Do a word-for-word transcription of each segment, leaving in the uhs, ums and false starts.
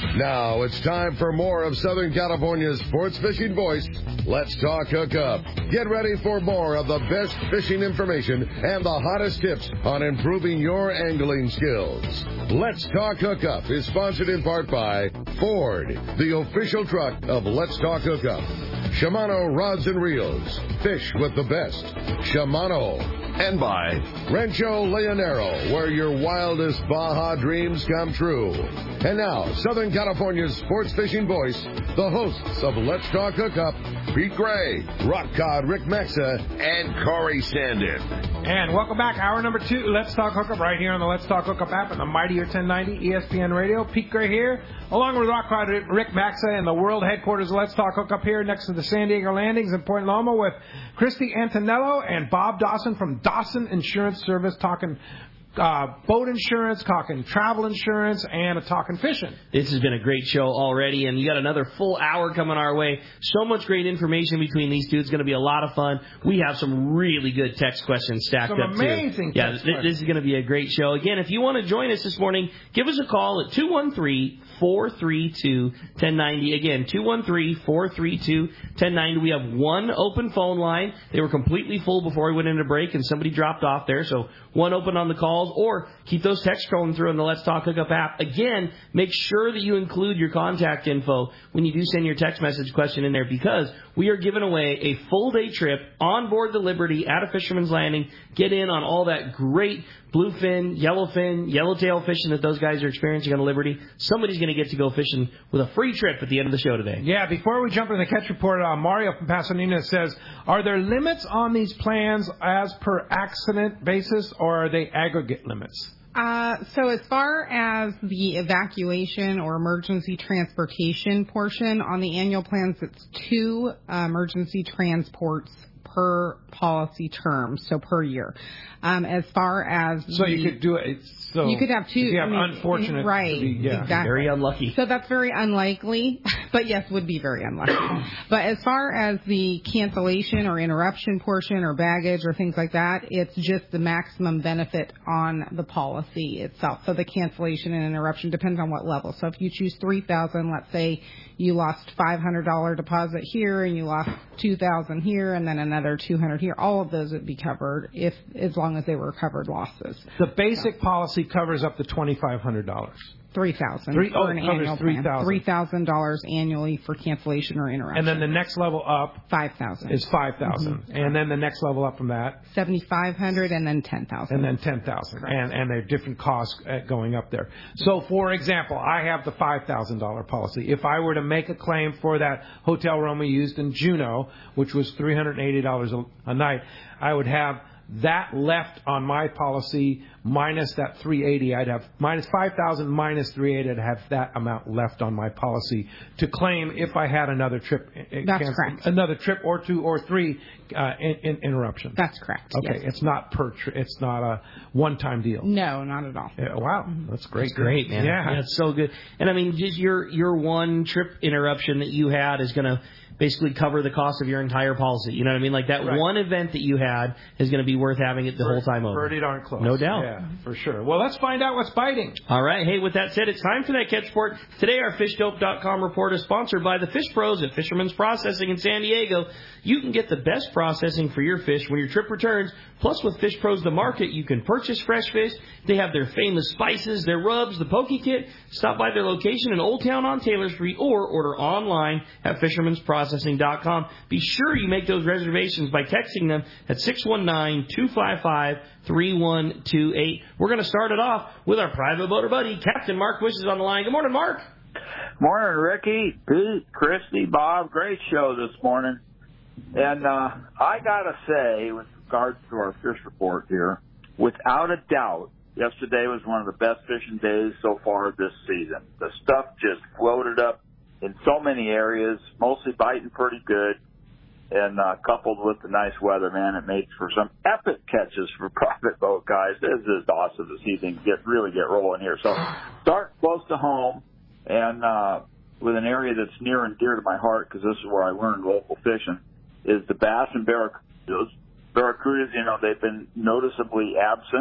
Now it's time for more of Southern California's sports fishing voice. Let's Talk Hookup. Get ready for more of the best fishing information and the hottest tips on improving your angling skills. Let's Talk Hookup is sponsored in part by Ford, the official truck of Let's Talk Hookup. Shimano Rods and Reels. Fish with the best. Shimano. And by Rancho Leonero, where your wildest Baja dreams come true. And now, Southern California's sports fishing voice, the hosts of Let's Talk Hookup, Pete Gray, Rock Cod Rick Maxa, and Corey Sandin. And welcome back. Hour number two, Let's Talk Hookup, right here on the Let's Talk Hookup app and the Mightier ten ninety E S P N Radio. Pete Gray here, along with Rock Cod Rick Maxa and the world headquarters of Let's Talk Hookup here next to the San Diego Landings in Point Loma with Christy Antonello and Bob Dawson from Dawson Insurance Service, talking uh, boat insurance, talking travel insurance, and a talking fishing. This has been a great show already, and you got another full hour coming our way. So much great information between these two. It's going to be a lot of fun. We have some really good text questions stacked some up, too. Some amazing Yeah, text th- this is going to be a great show. Again, if you want to join us this morning, give us a call at two one three, four three two, one oh nine oh. Again, two one three, four three two, one oh nine oh. We have one open phone line. They were completely full before we went into break, and somebody dropped off there. So one open on the calls, or keep those texts scrolling through on the Let's Talk Hookup app. Again, make sure that you include your contact info when you do send your text message question in there, because we are giving away a full-day trip on board the Liberty at a Fisherman's Landing. Get in on all that great bluefin, yellowfin, yellowtail fishing that those guys are experiencing on the Liberty. Somebody's going to get to go fishing with a free trip at the end of the show today. Yeah, before we jump into the catch report, uh, Mario from Pasadena says, are there limits on these plans as per accident basis, or are they aggregate limits? Uh, so as far as the evacuation or emergency transportation portion, on the annual plans, it's two uh, emergency transports per policy term, so per year. Um, as far as so the, you could do it. So you could have two. If you have I mean, unfortunate, right? Be, yeah. Exactly. Very unlucky. So that's very unlikely, but yes, would be very unlucky. But as far as the cancellation or interruption portion or baggage or things like that, it's just the maximum benefit on the policy itself. So the cancellation and interruption depends on what level. So if you choose three thousand, let's say you lost five hundred dollars deposit here and you lost two thousand here and then another two hundred here, all of those would be covered if as long as they were covered losses. The basic so. policy covers up to twenty-five hundred dollars. Three thousand Three, for oh, an it covers annual three plan. thousand. Three thousand dollars annually for cancellation or interruption. And then the next level up five thousand is five thousand, mm-hmm. and then the next level up from that seventy five hundred, and then ten thousand. And then ten thousand, and and there are different costs going up there. So, for example, I have the five thousand dollar policy. If I were to make a claim for that hotel room we used in Juneau, which was three hundred eighty dollars a, a night, I would have that left on my policy minus that three hundred eighty. I'd have minus five thousand minus three hundred eighty. I'd have that amount left on my policy to claim if I had another trip. That's cancel, correct. Another trip or two or three uh, in, in interruption. That's correct. Okay, yes. It's not per. Tri- it's not a one-time deal. No, not at all. Yeah, wow, that's great. That's great, man. Yeah, that's so good. And I mean, just your your one trip interruption that you had is going to basically cover the cost of your entire policy. You know what I mean? Like that right. one event that you had is going to be worth having it the pretty, whole time over. Pretty darn close. No doubt. Yeah, for sure. Well, let's find out what's biting. All right. Hey, with that said, it's time for that catch report. Today, our fish dope dot com report is sponsored by the Fish Pros at Fisherman's Processing in San Diego. You can get the best processing for your fish when your trip returns. Plus, with Fish Pros The Market, you can purchase fresh fish. They have their famous spices, their rubs, the poke kit. Stop by their location in Old Town on Taylor Street or order online at fishermans processing dot com. Be sure you make those reservations by texting them at six one nine, two five five, three one two eight. We're going to start it off with our private boater buddy, Captain Mark Wish is on the line. Good morning, Mark. Morning, Ricky, Pete, Christy, Bob. Great show this morning. And uh, I got to say, with regards to our fish report here, without a doubt, yesterday was one of the best fishing days so far this season. The stuff just floated up in so many areas, mostly biting pretty good, and uh, coupled with the nice weather, man, it makes for some epic catches for private boat guys. This is awesome to see things get really get rolling here. So start close to home, and uh, with an area that's near and dear to my heart, because this is where I learned local fishing, is the bass and barracudas. Barracudas, you know, they've been noticeably absent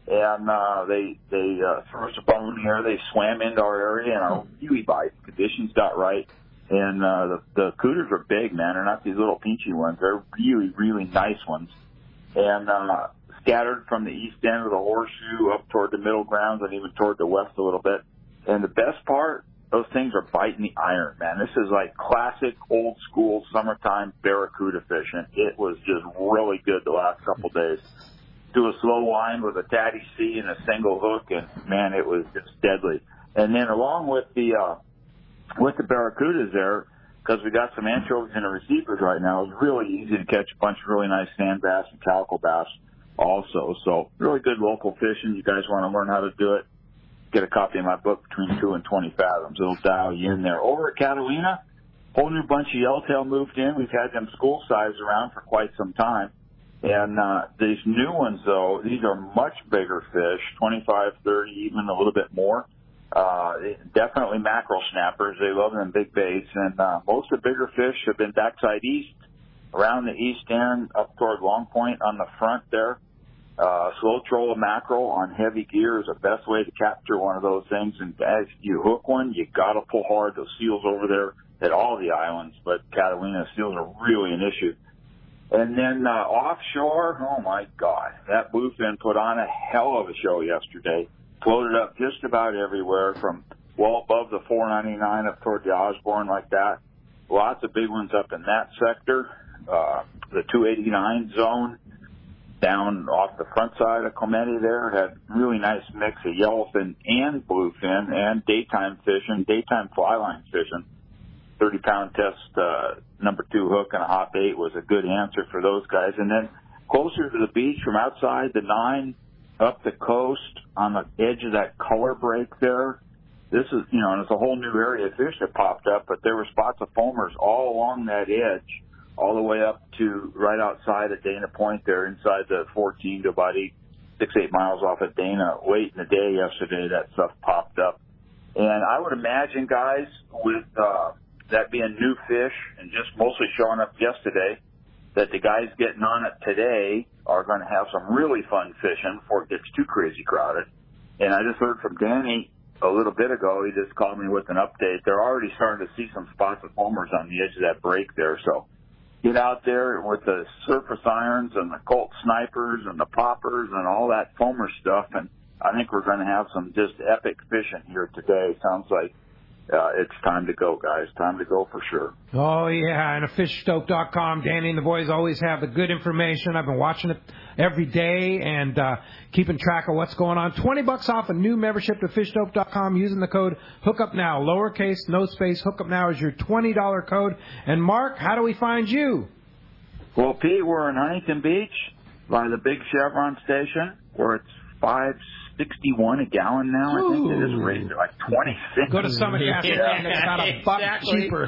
and uh, they they uh, threw us a bone here. They swam into our area, and our really bite conditions got right. And uh, the, the cooters are big, man. They're not these little peachy ones. They're really, really nice ones. And uh, scattered from the east end of the horseshoe up toward the middle grounds and even toward the west a little bit. And the best part, those things are biting the iron, man. This is like classic old school summertime barracuda fishing. It was just really good the last couple days. Do a slow wind with a Tatty C and a single hook, and man, it was just deadly. And then along with the uh, with the barracudas there, because we got some anchovies and the receivers right now, it's really easy to catch a bunch of really nice sand bass and calico bass also. So really good local fishing. You guys want to learn how to do it, get a copy of my book, Between Two and Twenty Fathoms. It'll dial you in there. Over at Catalina, whole new bunch of yellowtail moved in. We've had them school size around for quite some time. And uh, these new ones, though, these are much bigger fish, twenty-five, thirty, even a little bit more. Uh, definitely mackerel snappers. They love them big baits. And uh, most of the bigger fish have been backside east, around the east end, up toward Long Point on the front there. Uh, slow troll of mackerel on heavy gear is the best way to capture one of those things. And as you hook one, you got to pull hard. Those seals over there at all the islands, but Catalina seals are really an issue. And then uh, offshore, oh, my God, that bluefin put on a hell of a show yesterday. Floated up just about everywhere from well above the four ninety-nine up toward the Osborne like that. Lots of big ones up in that sector. Uh, the two eighty-nine zone down off the front side of Clemente there had really nice mix of yellowfin and bluefin and daytime fishing, daytime fly line fishing. thirty-pound test, uh, number two hook and a hot bait was a good answer for those guys. And then closer to the beach from outside the nine up the coast on the edge of that color break there, this is, you know, and it's a whole new area of fish that popped up, but there were spots of foamers all along that edge, all the way up to right outside of Dana Point there, inside the fourteen to about eight, six, eight miles off of Dana. Late in the day yesterday, that stuff popped up. And I would imagine, guys, with uh, that being new fish and just mostly showing up yesterday, that the guys getting on it today are going to have some really fun fishing before it gets too crazy crowded. And I just heard from Danny a little bit ago. He just called me with an update. They're already starting to see some spots of foamers on the edge of that break there. So get out there with the surface irons and the Colt snipers and the poppers and all that foamer stuff. And I think we're going to have some just epic fishing here today. Sounds like Uh, it's time to go, guys. Time to go for sure. Oh, yeah, and a fish stove dot com. Danny and the boys always have the good information. I've been watching it every day and uh, keeping track of what's going on. twenty bucks off a new membership to fish stove dot com using the code HOOKUPNOW. Lowercase, no space, HOOKUPNOW is your twenty dollars code. And, Mark, how do we find you? Well, Pete, we're in Huntington Beach by the big Chevron station where it's five sixty-one a gallon now. I think it is raised to like twenty-six. Go to Summit Gas and it's about a buck Exactly. cheaper.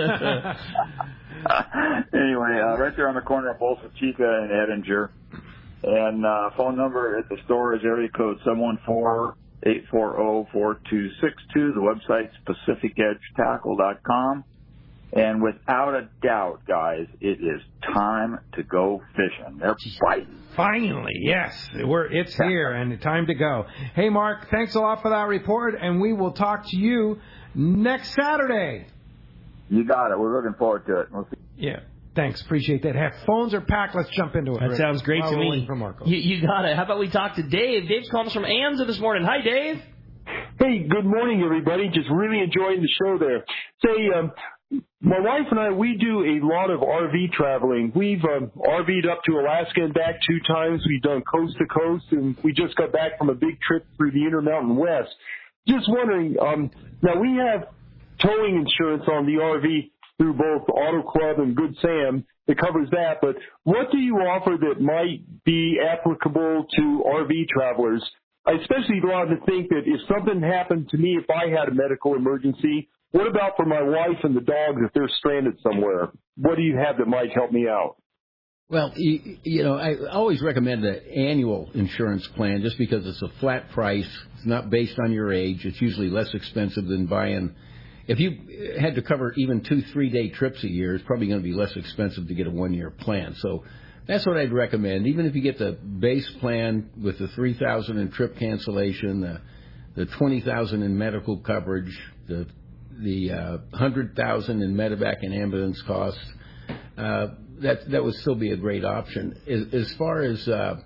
Anyway, uh, right there on the corner of Bolsa Chica and Edinger. And uh, phone number at the store is area code seven one four, eight four zero, four two six two. The website's pacific edge tackle dot com. And without a doubt, guys, it is time to go fishing. They're biting. Finally, yes, we're it's here and time to go. Hey, Mark, thanks a lot for that report, and we will talk to you next Saturday. You got it. We're looking forward to it. We'll see. Yeah, thanks. Appreciate that. Hey, phones are packed. Let's jump into it. That sounds great While to we're me. waiting for Marco. You, you got it. How about we talk to Dave? Dave's calling us from Anza this morning. Hi, Dave. Hey, good morning, everybody. Just really enjoying the show there. Say, um, my wife and I, we do a lot of R V traveling. We've um, R V'd up to Alaska and back two times. We've done coast to coast, and we just got back from a big trip through the Intermountain West. Just wondering, um, now we have towing insurance on the R V through both Auto Club and Good Sam that covers that, but what do you offer that might be applicable to R V travelers? I especially wanted to think that if something happened to me, if I had a medical emergency, what about for my wife and the dogs if they're stranded somewhere? What do you have that might help me out? Well, you, you know, I always recommend an annual insurance plan just because it's a flat price. It's not based on your age. It's usually less expensive than buying. If you had to cover even two, three-day trips a year, it's probably going to be less expensive to get a one-year plan. So That's what I'd recommend. Even if you get the base plan with the three thousand in trip cancellation, the the twenty thousand in medical coverage, the the uh, one hundred thousand in medevac and ambulance costs, uh, that that would still be a great option. As, as far as uh,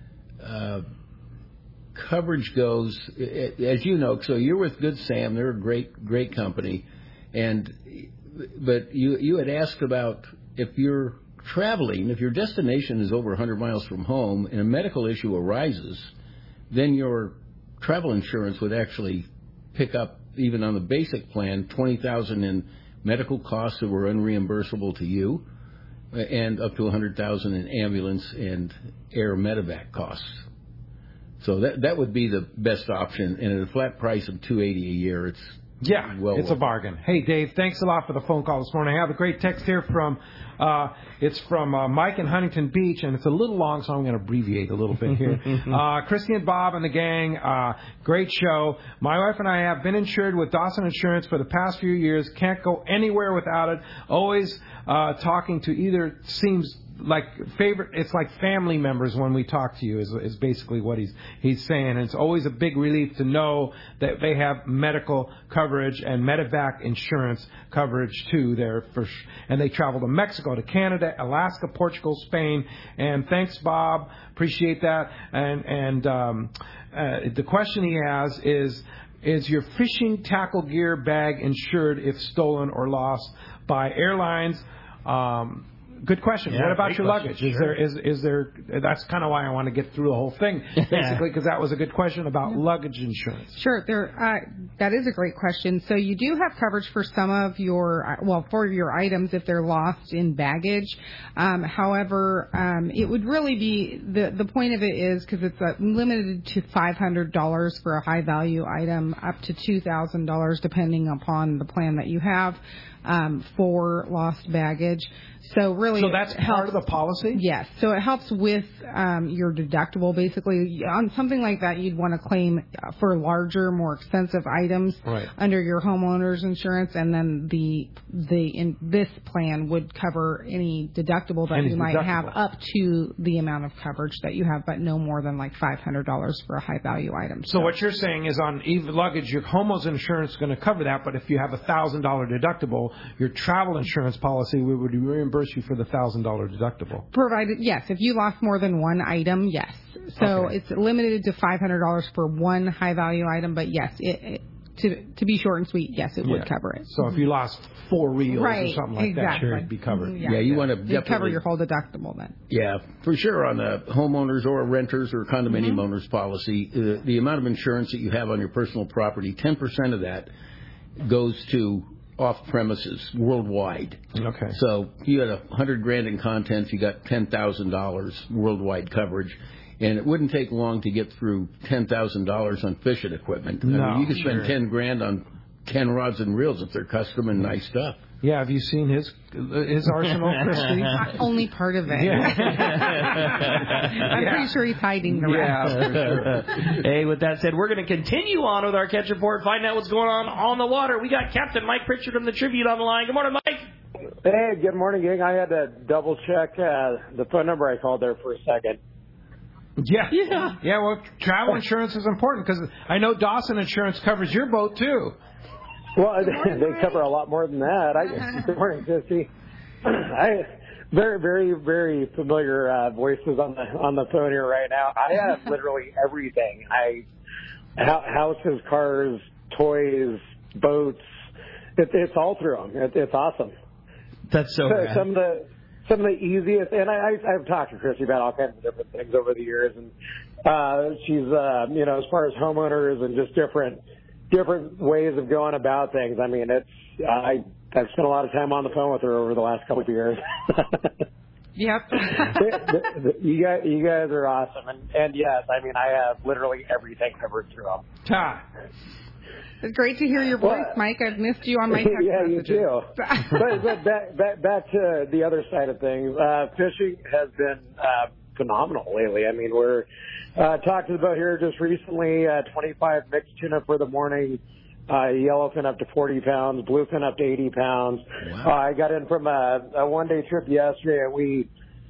uh, coverage goes, as you know, so you're with Good Sam. They're a great great company, and but you you had asked about if you're traveling, if your destination is over one hundred miles from home and a medical issue arises, then your travel insurance would actually pick up, even on the basic plan, twenty thousand dollars in medical costs that were unreimbursable to you, and up to one hundred thousand dollars in ambulance and air medevac costs. So that that would be the best option, and at a flat price of two hundred eighty dollars a year, it's Yeah, well it's a bargain. Hey, Dave, thanks a lot for the phone call this morning. I have a great text here from, uh, it's from uh, Mike in Huntington Beach, and it's a little long, so I'm going to abbreviate a little bit here. uh, Christy and Bob and the gang, uh, great show. My wife and I have been insured with Dawson Insurance for the past few years. Can't go anywhere without it. Always uh, talking to either seems like favorite, it's like family members when we talk to you is, is basically what he's he's saying. And it's always a big relief to know that they have medical coverage and medevac insurance coverage too there for, and they travel to Mexico, to Canada, Alaska, Portugal, Spain. And thanks, Bob, appreciate that. And and um, uh, the question he has is, is your fishing tackle gear bag insured if stolen or lost by airlines? Um, Good question. Yeah, what about your question. luggage? Is Sure. there is is there? That's kind of why I want to get through the whole thing, basically, because that was a good question about luggage insurance. Sure, there. Uh, that is a great question. So you do have coverage for some of your, well, for your items if they're lost in baggage. Um, however, um, it would really be the the point of it is because it's uh, limited to five hundred dollars for a high value item, up to two thousand dollars depending upon the plan that you have. Um, for lost baggage. So really, so that's it helps, part of the policy? Yes. So it helps with um, your deductible. Basically, on something like that, you'd want to claim for larger, more expensive items right. under your homeowner's insurance, and then the the in this plan would cover any deductible that any you might deductible. have up to the amount of coverage that you have, but no more than like five hundred dollars for a high value item. So, so what you're saying is on even luggage, your homeowner's insurance is going to cover that, but if you have a one thousand dollars deductible, your travel insurance policy would reimburse you for the one thousand dollars deductible. Provided, yes. If you lost more than one item, yes. So okay. it's limited to five hundred dollars for one high-value item, but yes, it, it, to to be short and sweet, yes, it yeah. would cover it. So if you lost four reels right, or something like exactly. that, it would be covered. Yeah, yeah you yeah. want to It'd definitely cover your whole deductible then. Yeah, for sure on the homeowners or renters or condominium mm-hmm. owners policy, uh, the amount of insurance that you have on your personal property, ten percent of that goes to off-premises worldwide. Okay. So if you had a hundred grand in contents, you got ten thousand dollars worldwide coverage, and it wouldn't take long to get through ten thousand dollars on fishing equipment. No, I mean, you could spend sure. ten grand on ten rods and reels if they're custom and nice stuff. Yeah, have you seen his his arsenal, Christy? Only part of it. Yeah. I'm yeah. pretty sure he's hiding the rest. Yeah, for sure. Hey, with that said, we're going to continue on with our catch report, find out what's going on on the water. We got Captain Mike Pritchard from the Tribune on the line. Good morning, Mike. Hey, good morning, gang. I had to double check uh, the phone number I called there for a second. Yeah. Yeah. Yeah, well, travel insurance is important because I know Dawson Insurance covers your boat, too. Well, they cover a lot more than that. I, good morning, Christy. I very, very, very familiar uh, voices on the on the phone here right now. I have literally everything. I houses, cars, toys, boats. It, it's all through them. It, it's awesome. That's so. so some of the some of the easiest, and I, I, I've talked to Christy about all kinds of different things over the years, and uh, she's uh, you know as far as homeowners and just different. different ways of going about things. I mean, it's I I've spent a lot of time on the phone with her over the last couple of years. Yep. you guys, you guys are awesome, and and yes, I mean, I have literally everything covered through them. Ta. It's great to hear your voice, well, Mike. I've missed you on my text yeah, messages. you too. but but back, back back to the other side of things. Uh, fishing has been uh, phenomenal lately. I mean, we're uh, talked about here just recently. Uh, twenty-five mixed tuna for the morning. Uh, yellowfin up to forty pounds, bluefin up to eighty pounds. Wow. Uh, I got in from a, a one-day trip yesterday, and we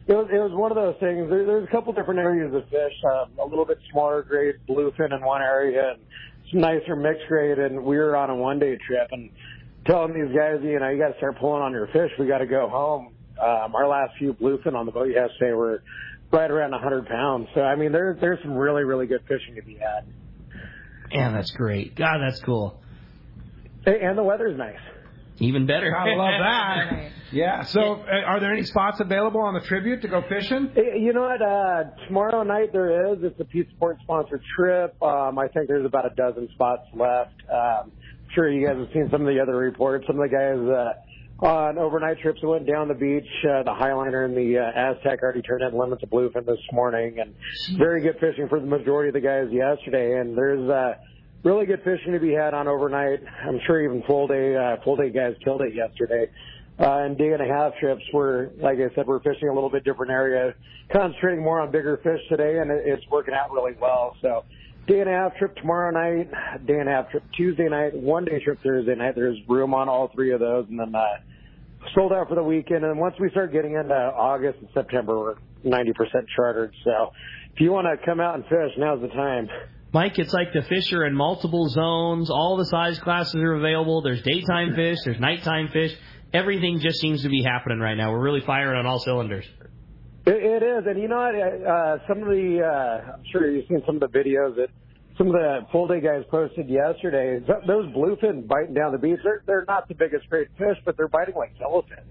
It was, it was one of those things. There, there's a couple different areas of fish. Um, a little bit smaller grade bluefin in one area, and some nicer mixed grade. And we were on a one-day trip, and telling these guys, you know, you got to start pulling on your fish. We got to go home. Um, our last few bluefin on the boat yesterday were right around one hundred pounds. So I mean, there's there's some really really good fishing to be had. Yeah, that's great. God, that's cool. And the weather's nice. Even better. I love that. Yeah. So, uh, are there any spots available on the Tribute to go fishing? You know what? Uh, tomorrow night there is. It's a Pizza Point sponsored trip. Um, I think there's about a dozen spots left. Um, I'm sure you guys have seen some of the other reports. Some of the guys uh, on overnight trips that went down the beach, uh, the Highliner and the uh, Aztec already turned in limits of bluefin this morning, and very good fishing for the majority of the guys yesterday. And there's uh, really good fishing to be had on overnight. I'm sure even full day uh, full day guys killed it yesterday. Uh, and day and a half trips were, like I said, we're fishing a little bit different area, concentrating more on bigger fish today, and it, it's working out really well. So day and a half trip tomorrow night, day and a half trip Tuesday night, one day trip Thursday night. There's room on all three of those, and then uh, sold out for the weekend. And once we start getting into August and September, we're ninety percent chartered. So if you want to come out and fish, now's the time. Mike, it's like the fish are in multiple zones. All the size classes are available. There's daytime fish. There's nighttime fish. Everything just seems to be happening right now. We're really firing on all cylinders. It, it is. And you know what? Uh, some of the, uh, I'm sure you've seen some of the videos that some of the full-day guys posted yesterday. Those bluefin biting down the beach, they're, they're not the biggest great fish, but they're biting like yellowfin.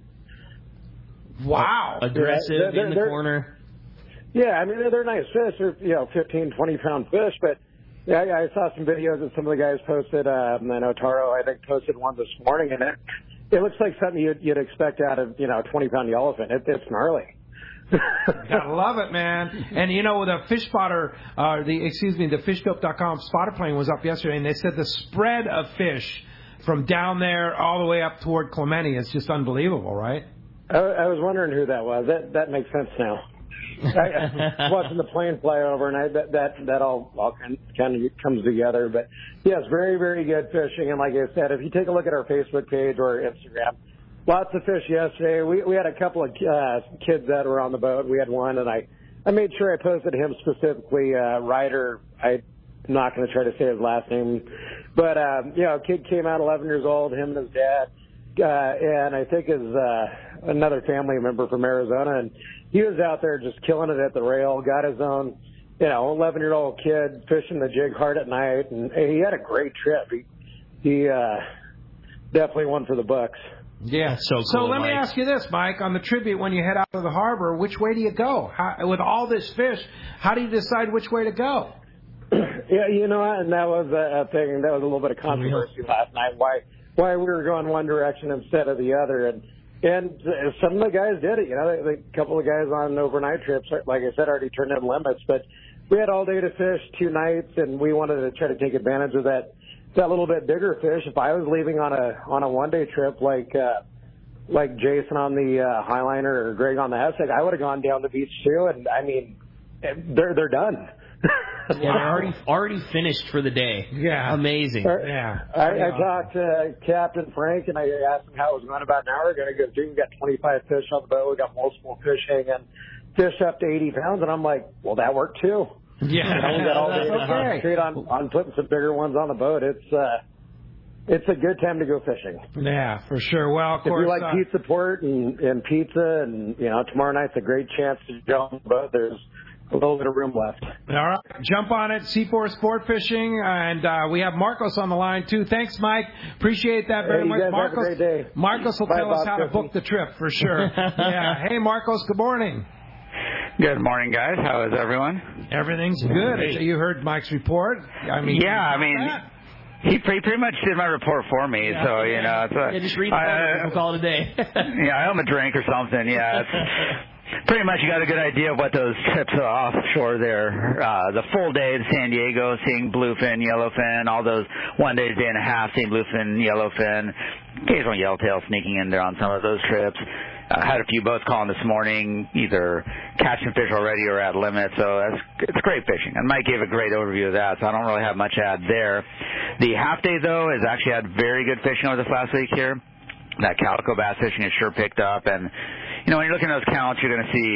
Wow. Aggressive, yeah, they're, in the they're, corner. Yeah, I mean, they're, they're nice fish. They're, you know, fifteen, twenty-pound fish, but yeah, I, I saw some videos that some of the guys posted. Um, I know Taro, I think, posted one this morning, and it, it looks like something you'd, you'd expect out of, you know, a twenty-pound yellowfin. It, it's gnarly. I love it, man. And, you know, the fish spotter, uh, the excuse me, the fish dope dot com spotter plane was up yesterday, and they said the spread of fish from down there all the way up toward Clemente is just unbelievable, right? I, I was wondering who that was. That that makes sense now. I, I was watching the plane fly over, and I, that that that all all kind of comes together. But yes, very very good fishing. And like I said, if you take a look at our Facebook page or our Instagram, lots of fish yesterday. We we had a couple of uh, kids that were on the boat. We had one, and I I made sure I posted him specifically. Uh, Ryder, I'm not going to try to say his last name, but um, you know, a kid came out, eleven years old, him and his dad. Uh, and I think is uh, another family member from Arizona, and he was out there just killing it at the rail. Got his own, you know, eleven-year-old kid fishing the jig hard at night, and he had a great trip. He, he uh, definitely won for the books. Yeah, so cool, So let Mike. me ask you this, Mike. On the Tribute, when you head out of the harbor, which way do you go? How, with all this fish, how do you decide which way to go? Yeah, you know, and that was a thing. That was a little bit of controversy last night. Why? Why we were going one direction instead of the other, and and some of the guys did it. You know, the, the couple of guys on overnight trips, like I said, already turned in limits. But we had all day to fish, two nights, and we wanted to try to take advantage of that that little bit bigger fish. If I was leaving on a on a one day trip like uh, like Jason on the uh, Highliner or Greg on the Aztec, I would have gone down the beach too. And I mean, they're they're done. Yeah, they're already already finished for the day. Yeah. Amazing. Yeah. I, I talked to Captain Frank, and I asked him how it was going about an hour ago. He goes, dude, we got twenty-five fish on the boat. We got multiple fish hanging, fish up to eighty pounds. And I'm like, well, that worked too. Yeah. You know, we got all day to Okay. concentrate on, on putting some bigger ones on the boat. It's uh, it's a good time to go fishing. Yeah, for sure. Well, of If course. you like uh, pizza port and, and pizza, and, you know, tomorrow night's a great chance to jump on the boat. There's a little bit of room left. All right, jump on it, C four Sport Fishing, and uh, we have Marcos on the line too. Thanks, Mike. Appreciate that very Hey, you much. guys Marcos, have a great day. Marcos will Bye, tell us Bob how to Christie. book the trip for sure. Yeah. Hey, Marcos. Good morning. Good morning, guys. How is everyone? Everything's good. You heard Mike's report. I mean, yeah, I mean, that? he pretty, pretty much did my report for me. Yeah. So you know, it's a, Yeah, just read the I, phone. We'll call it a day. yeah, I owe him a drink or something. Yeah. It's, pretty much you got a good idea of what those trips are offshore there. Uh, the full day to San Diego, seeing bluefin, yellowfin, all those one day, day and a half, seeing bluefin, yellowfin, occasional yellowtail sneaking in there on some of those trips. I uh, had a few boats calling this morning, either catching fish already or at limit, so that's, it's great fishing. And Mike gave a great overview of that, so I don't really have much to add there. The half day, though, has actually had very good fishing over this last week here. That calico bass fishing has sure picked up, and you know, when you're looking at those counts, you're going to see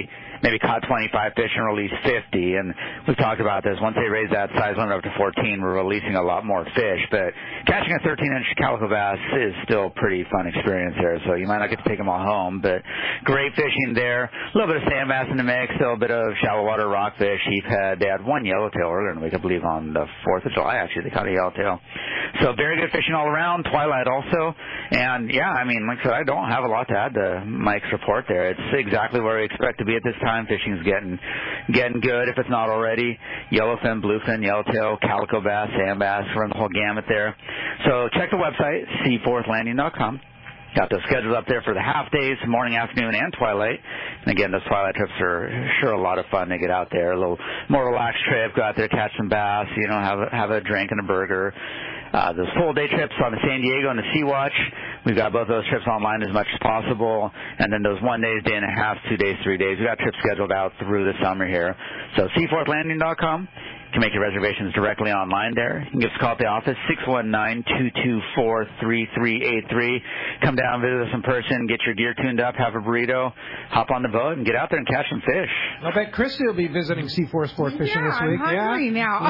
maybe caught twenty-five fish and released fifty. And we've talked about this. Once they raise that size limit up to fourteen, we're releasing a lot more fish. But catching a thirteen-inch calico bass is still a pretty fun experience there. So you might not get to take them all home, but great fishing there. A little bit of sand bass in the mix, still a bit of shallow water rockfish. Sheephead. They had one yellowtail earlier in the week, I believe, on the fourth of July. Actually, they caught a yellowtail. So very good fishing all around. Twilight also. And, yeah, I mean, like I said, I don't have a lot to add to Mike's report there. It's exactly where we expect to be at this time. Fishing's getting getting good, if it's not already. Yellowfin, bluefin, yellowtail, calico bass, sand bass, run the whole gamut there. So check the website, seaforth landing dot com. Got those schedules up there for the half days, morning, afternoon, and twilight. And again, those twilight trips are sure a lot of fun to get out there. A little more relaxed trip, go out there, catch some bass, you know, have a, have a drink and a burger. Uh, those full day trips on the San Diego and the Sea Watch, we've got both those trips online as much as possible. And then those one days, day and a half, two days, three days, we've got trips scheduled out through the summer here. So seaforth landing dot com. You can make your reservations directly online there. You can give us a call at the office, six one nine, two two four, three three eight three. Come down, visit us in person, get your gear tuned up, have a burrito, hop on the boat, and get out there and catch some fish. I bet Christy will be visiting Seaforth Sport Fishing yeah, this week. I'm hungry yeah, now.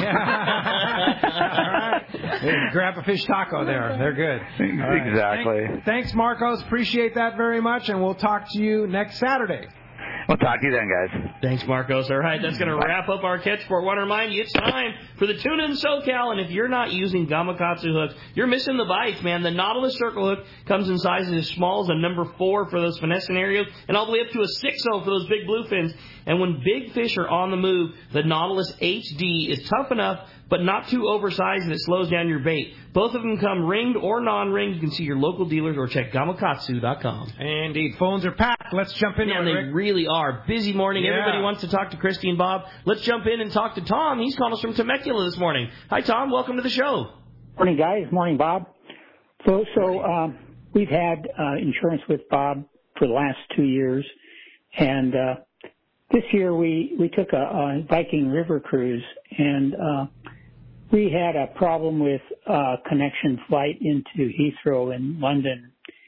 Yeah. All right. Hey, grab a fish taco there. They're good. Right. Exactly. Thank, thanks, Marcos. Appreciate that very much, and we'll talk to you next Saturday. We'll talk to you then, guys. Thanks, Marcos. All right, that's going to wrap up our Catch Sport. Want to remind you, it's time for the Tuna in SoCal, and if you're not using Gamakatsu hooks, you're missing the bites, man. The Nautilus Circle Hook comes in sizes as small as a number four for those finesse scenarios, and all the way up to a six oh for those big bluefins. And when big fish are on the move, the Nautilus H D is tough enough, but not too oversized that it slows down your bait. Both of them come ringed or non-ringed. You can see your local dealers or check gamakatsu dot com. Indeed. Phones are packed. Let's jump in. Yeah, they really are. Busy morning. Yeah. Everybody wants to talk to Christy and Bob. Let's jump in and talk to Tom. He's calling us from Temecula this morning. Hi, Tom. Welcome to the show. Morning, guys. Morning, Bob. So, so um, we've had uh, insurance with Bob for the last two years, and uh, this year we, we took a, a Viking River cruise, and uh, we had a problem with uh, connection flight into Heathrow in London.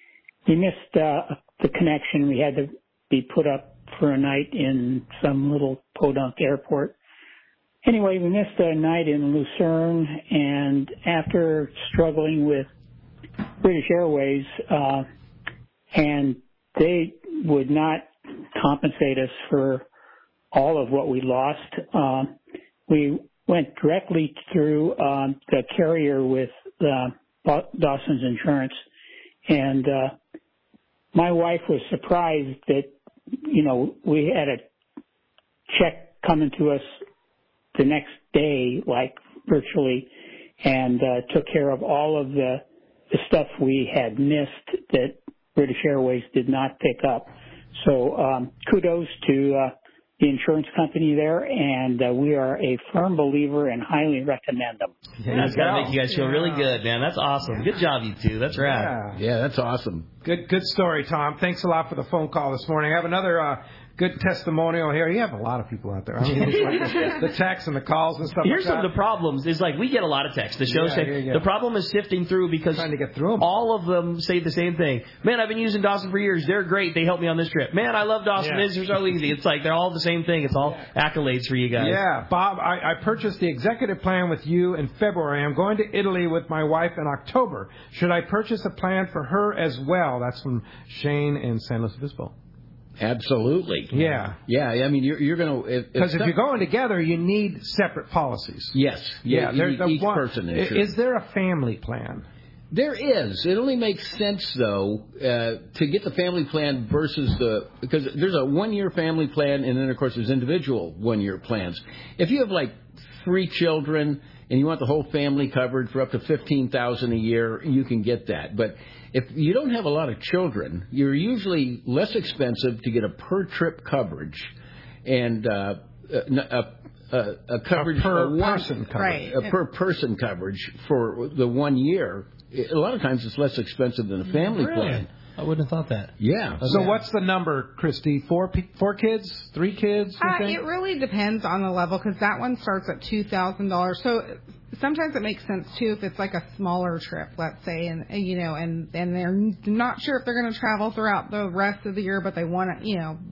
We missed uh, the connection. We had to be put up for a night in some little podunk airport. Anyway, we missed a night in Lucerne, and after struggling with British Airways, uh, and they would not compensate us for all of what we lost, uh, we went directly through uh, the carrier with uh, Dawson's Insurance, and uh, my wife was surprised that, you know, we had a check coming to us the next day, like virtually, and uh, took care of all of the, the stuff we had missed that British Airways did not pick up. So um, kudos to uh, the insurance company there, and uh, we are a firm believer and highly recommend them. Yeah, that's got to make you guys feel really good, man. That's awesome. Good job, you two. That's rad. Yeah, that's awesome. Good, good story, Tom. Thanks a lot for the phone call this morning. I have another uh, good testimonial here. You have a lot of people out there. I mean, like the, the texts and the calls and stuff. Here's like some that. of the problems. Is like we get a lot of texts. The show Yeah, say yeah, yeah. the problem is sifting through because Trying to get through 'em. all of them say the same thing. Man, I've been using Dawson for years. They're great. They helped me on this trip. Man, I love Dawson. Yeah. It's so easy. It's like they're all the same thing. It's all accolades for you guys. Yeah, Bob, I, I purchased the executive plan with you in February. I'm going to Italy with my wife in October. Should I purchase a plan for her as well? That's from Shane in San Luis Obispo. Absolutely. Yeah. Yeah, I mean, you're, you're going to... Because if, if you're going together, you need separate policies. Yes. Yeah, yeah there's the each one, person is. Is there a family plan? There is. It only makes sense, though, uh, to get the family plan versus the... Because there's a one-year family plan, and then, of course, there's individual one-year plans. If you have, like, three children and you want the whole family covered for up to fifteen thousand dollars a year, you can get that. But if you don't have a lot of children, you're usually less expensive to get a per-trip coverage and uh, a, a, a coverage a per for one, person coverage. Right. a per-person coverage for the one year. A lot of times it's less expensive than a family Really? plan. I wouldn't have thought that. Yeah. So yeah. what's the number, Christy? Four pe- four kids? Three kids? you Uh, think? it really depends on the level because that one starts at two thousand dollars. So sometimes it makes sense too if it's like a smaller trip, let's say, and and, you know, and and they're not sure if they're going to travel throughout the rest of the year, but they want to, you know,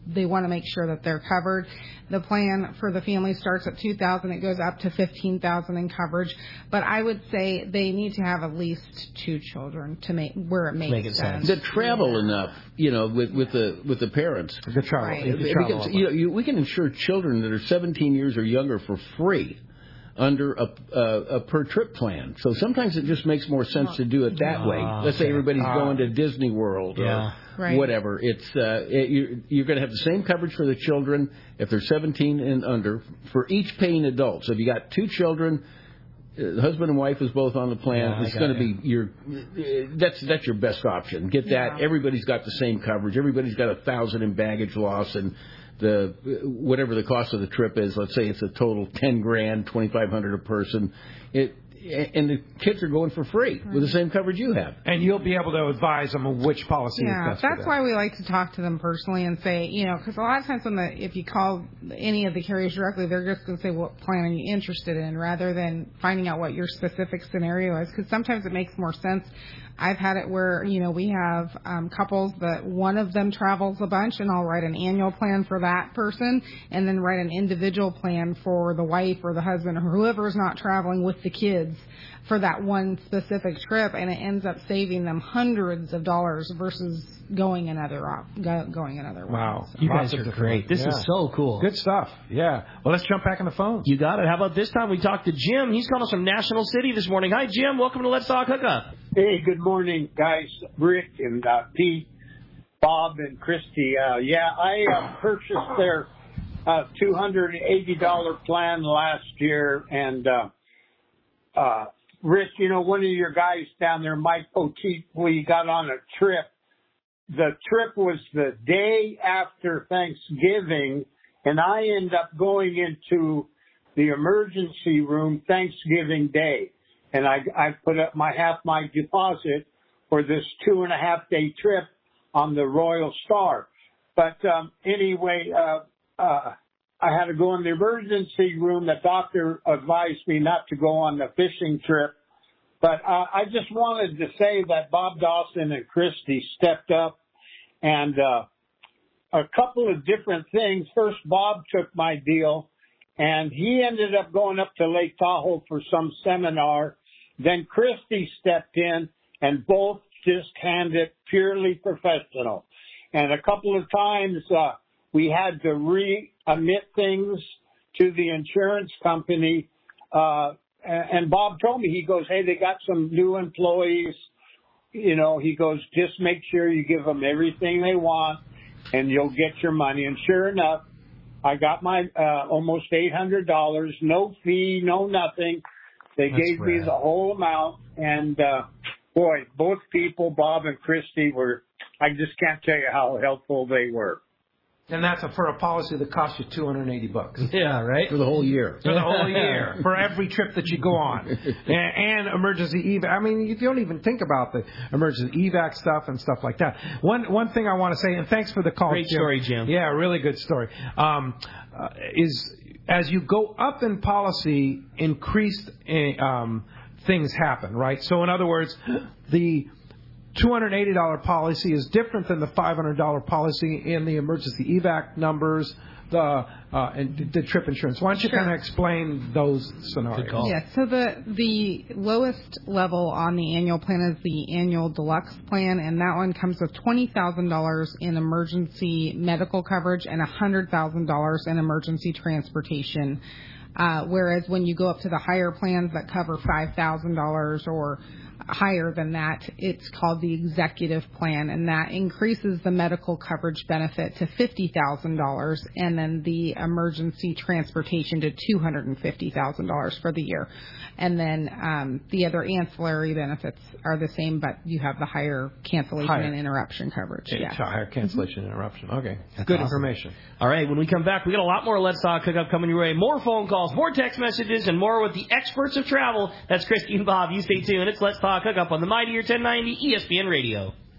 they want to make sure that they're covered. The plan for the family starts at two thousand dollars. It goes up to fifteen thousand dollars in coverage. But I would say they need to have at least two children to make where it makes Make it sense. sense. To travel yeah. enough, you know, with, with the with the parents. The travel. Right. The travel because, you know, you, we can insure children that are seventeen years or younger for free under a, a, a per trip plan. So sometimes it just makes more sense to do it that oh, way. Let's okay. say everybody's Uh, going to Disney World yeah. or right. whatever. It's uh, it, you're, you're going to have the same coverage for the children if they're seventeen and under for each paying adult. So if you got two children, uh, husband and wife is both on the plan. Yeah, it's I going to got be your uh, that's that's your best option. Get that. Yeah. Everybody's got the same coverage. Everybody's got a thousand in baggage loss and the whatever the cost of the trip is. Let's say it's a total ten grand, twenty five hundred a person. It and the kids are going for free with the same coverage you have. And you'll be able to advise them on which policy Yeah, is best for that's them. why we like to talk to them personally and say, you know, because a lot of times when the if you call any of the carriers directly, they're just going to say, what plan are you interested in, rather than finding out what your specific scenario is, because sometimes it makes more sense. I've had it where, you know, we have um, couples that one of them travels a bunch, and I'll write an annual plan for that person and then write an individual plan for the wife or the husband or whoever's not traveling with the kids for that one specific trip, and it ends up saving them hundreds of dollars versus going another op- go, going another way. Wow. You Lots guys of are different- great. This yeah. is so cool. Good stuff. Yeah. Well, let's jump back on the phone. You got it. How about this time we talked to Jim? He's calling us from National City this morning. Hi, Jim. Welcome to Let's Talk Hookup. Hey, good morning, guys. Rick and uh, Pete, Bob and Christy. Uh, yeah, I uh, purchased their uh, two hundred eighty dollars plan last year, and uh, uh, Rick, you know, one of your guys down there, Mike Poteet, we got on a trip. The trip was the day after Thanksgiving, and I ended up going into the emergency room Thanksgiving Day. And I, I put up my half my deposit for this two and a half day trip on the Royal Star. But um, anyway, uh, uh, I had to go in the emergency room. The doctor advised me not to go on the fishing trip. But uh, I just wanted to say that Bob Dawson and Christy stepped up, and uh, a couple of different things. First, Bob took my deal, and he ended up going up to Lake Tahoe for some seminar. Then Christy stepped in, and both just handled it purely professional. And a couple of times uh, we had to re-emit things to the insurance company. Uh, and Bob told me, he goes, hey, they got some new employees. You know, he goes, just make sure you give them everything they want, and you'll get your money. And sure enough, I got my uh, almost eight hundred dollars, no fee, no nothing. They That's gave me rad. the whole amount, and uh, boy, both people, Bob and Christy, were, I just can't tell you how helpful they were. And that's a, for a policy that costs you two hundred eighty bucks. Yeah, right? For the whole year. For the whole year. For every trip that you go on. And, and emergency evac. I mean, you don't even think about the emergency evac stuff and stuff like that. One one thing I want to say, and thanks for the call, Great Jim. story, Jim. Yeah, really good story. Um, uh, is as you go up in policy, increased uh, um, things happen, right? So in other words, the two hundred eighty dollars policy is different than the five hundred dollars policy in the emergency evac numbers, the uh, and the trip insurance. Why don't you Sure. kind of explain those scenarios? Yeah, so the the lowest level on the annual plan is the annual deluxe plan, and that one comes with twenty thousand dollars in emergency medical coverage and one hundred thousand dollars in emergency transportation. Uh, whereas when you go up to the higher plans that cover five thousand dollars or higher than that, it's called the executive plan, and that increases the medical coverage benefit to fifty thousand dollars and then the emergency transportation to two hundred fifty thousand dollars for the year. And then um, the other ancillary benefits are the same, but you have the higher cancellation Higher. and interruption coverage. It's Yes. a higher cancellation Mm-hmm. interruption. Okay. That's Good awesome. information. All right, when we come back, we got a lot more Let's Talk Hookup coming your way. More phone calls, more text messages, and more with the experts of travel. That's Christy and Bob. You stay tuned. It's Let's Talk Hookup on the Mightier ten ninety E S P N Radio.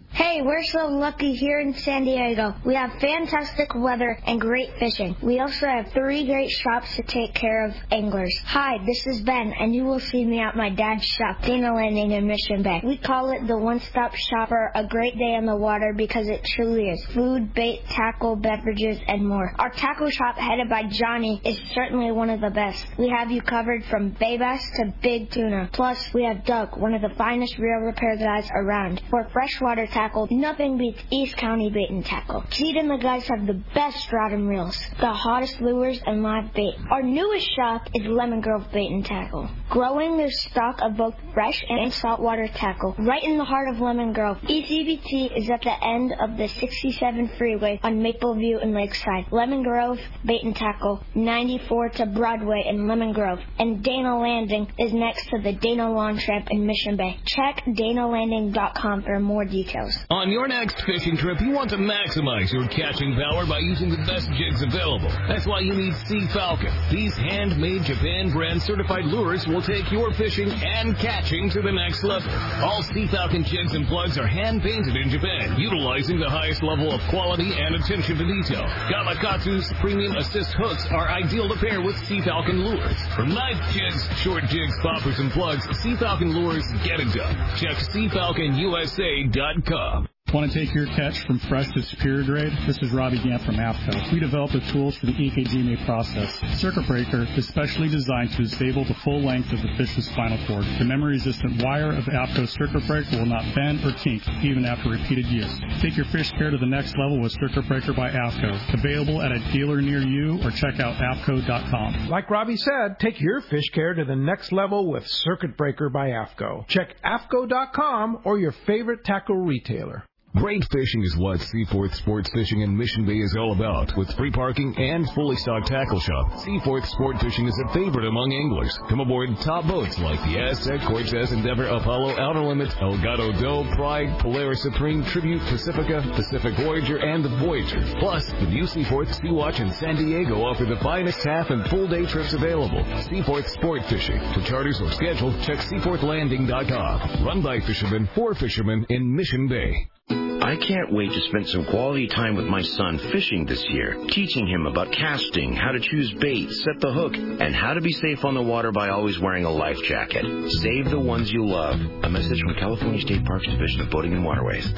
Hey, we're so lucky here in San Diego. We have fantastic weather and great fishing. We also have three great shops to take care of anglers. Hi, this is Ben, and you will see me at my dad's shop, Dana Landing in Mission Bay. We call it the one-stop shop for a great day on the water because it truly is. Food, bait, tackle, beverages, and more. Our tackle shop, headed by Johnny, is certainly one of the best. We have you covered from bay bass to big tuna. Plus, we have Doug, one of the finest reel repair guys around. For freshwater tackle, nothing beats East County Bait and Tackle. Keith and the guys have the best rod and reels, the hottest lures, and live bait. Our newest shop is Lemon Grove Bait and Tackle, growing their stock of both fresh and saltwater tackle right in the heart of Lemon Grove. E C B T is at the end of the sixty-seven freeway on Mapleview and Lakeside. Lemon Grove Bait and Tackle, ninety-four to Broadway in Lemon Grove, and Dana Landing is next to the Dana Lawn Tramp in Mission Bay. Check dana landing dot com for more details. On your next fishing trip, you want to maximize your catching power by using the best jigs available. That's why you need Sea Falcon. These handmade Japan brand certified lures will take your fishing and catching to the next level. All Sea Falcon jigs and plugs are hand painted in Japan, utilizing the highest level of quality and attention to detail. Gamakatsu's premium assist hooks are ideal to pair with Sea Falcon lures. From knife jigs, short jigs, poppers, and plugs, Sea Falcon lures get it done. Check sea falcon u s a dot com. Want to take your catch from fresh to superior grade? This is Robbie Gant from AFCO. We developed the tools for the E K G M A process. Circuit breaker is specially designed to disable the full length of the fish's spinal cord. The memory-resistant wire of AFCO circuit breaker will not bend or kink even after repeated use. Take your fish care to the next level with Circuit Breaker by AFCO. Available at a dealer near you or check out A F C O dot com. Like Robbie said, take your fish care to the next level with Circuit Breaker by AFCO. Check A F C O dot com or your favorite tackle retailer. Great fishing is what Seaforth Sports Fishing in Mission Bay is all about. With free parking and fully stocked tackle shop, Seaforth Sport Fishing is a favorite among anglers. Come aboard top boats like the Aztec, Cortez, Endeavor, Apollo, Outer Limits, Elgato Doe, Pride, Polaris Supreme, Tribute, Pacifica, Pacific Voyager, and the Voyager. Plus, the new Seaforth Sea Watch in San Diego offer the finest half and full day trips available. Seaforth Sport Fishing. For charters or schedule, check seaforth landing dot com. Run by fishermen for fishermen in Mission Bay. I can't wait to spend some quality time with my son fishing this year, teaching him about casting, how to choose bait, set the hook, and how to be safe on the water by always wearing a life jacket. Save the ones you love. A message from California State Parks Division of Boating and Waterways.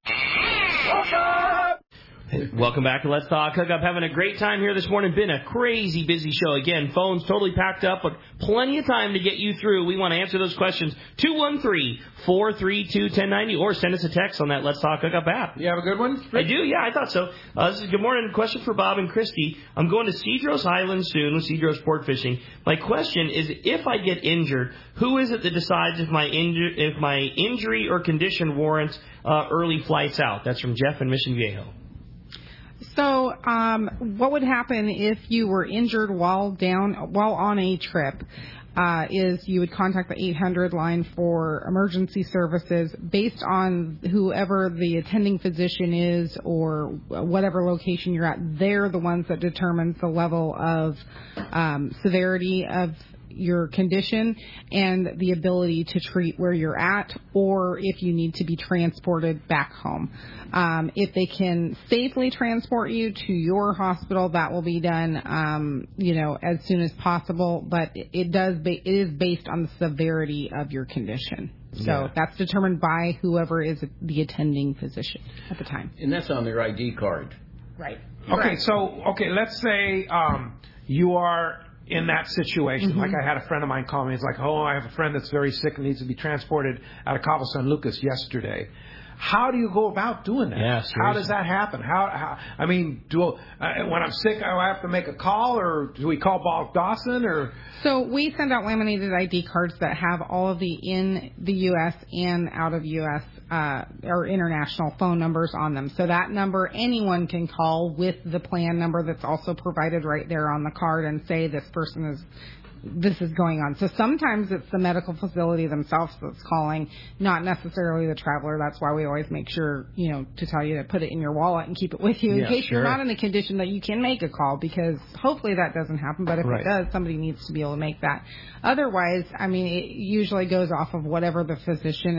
Welcome back to Let's Talk Hookup. Having a great time here this morning. Been a crazy busy show. Again, phones totally packed up, but plenty of time to get you through. We want to answer those questions. two one three, four three two, one zero nine zero or send us a text on that Let's Talk Hookup app. You have a good one? I do, yeah, I thought so. Uh, this is good morning. Question for Bob and Christy. I'm going to Cedros Island soon with Cedros Sport Fishing. My question is, if I get injured, who is it that decides if my inju- if my injury or condition warrants uh, early flights out? That's from Jeff in Mission Viejo. So, um, what would happen if you were injured while down, while on a trip, uh, is you would contact the eight hundred line for emergency services based on whoever the attending physician is or whatever location you're at. They're the ones that determines the level of, um, severity of your condition and the ability to treat where you're at or if you need to be transported back home. Um, if they can safely transport you to your hospital, that will be done, um, you know, as soon as possible, but it does, ba- it is based on the severity of your condition. So yeah. That's determined by whoever is the attending physician at the time. And that's on their I D card. Right. Okay, right. so, okay, let's say um, you are in that situation. Mm-hmm. Like I had a friend of mine call me. He's like, oh, I have a friend that's very sick and needs to be transported out of Cabo San Lucas yesterday. How do you go about doing that? Yeah, how does that happen? How, how I mean, do uh, when I'm sick, I have to make a call, or do we call Bob Dawson? Or so we send out laminated I D cards that have all of the in the U S and out of U S uh, or international phone numbers on them. So that number anyone can call with the plan number that's also provided right there on the card and say this person is. This is going on. So sometimes it's the medical facility themselves that's calling, not necessarily the traveler. That's why we always make sure, you know, to tell you to put it in your wallet and keep it with you in yeah, case sure. you're not in a condition that you can make a call, because hopefully that doesn't happen. But if right. it does, somebody needs to be able to make that. Otherwise, I mean, it usually goes off of whatever the physician is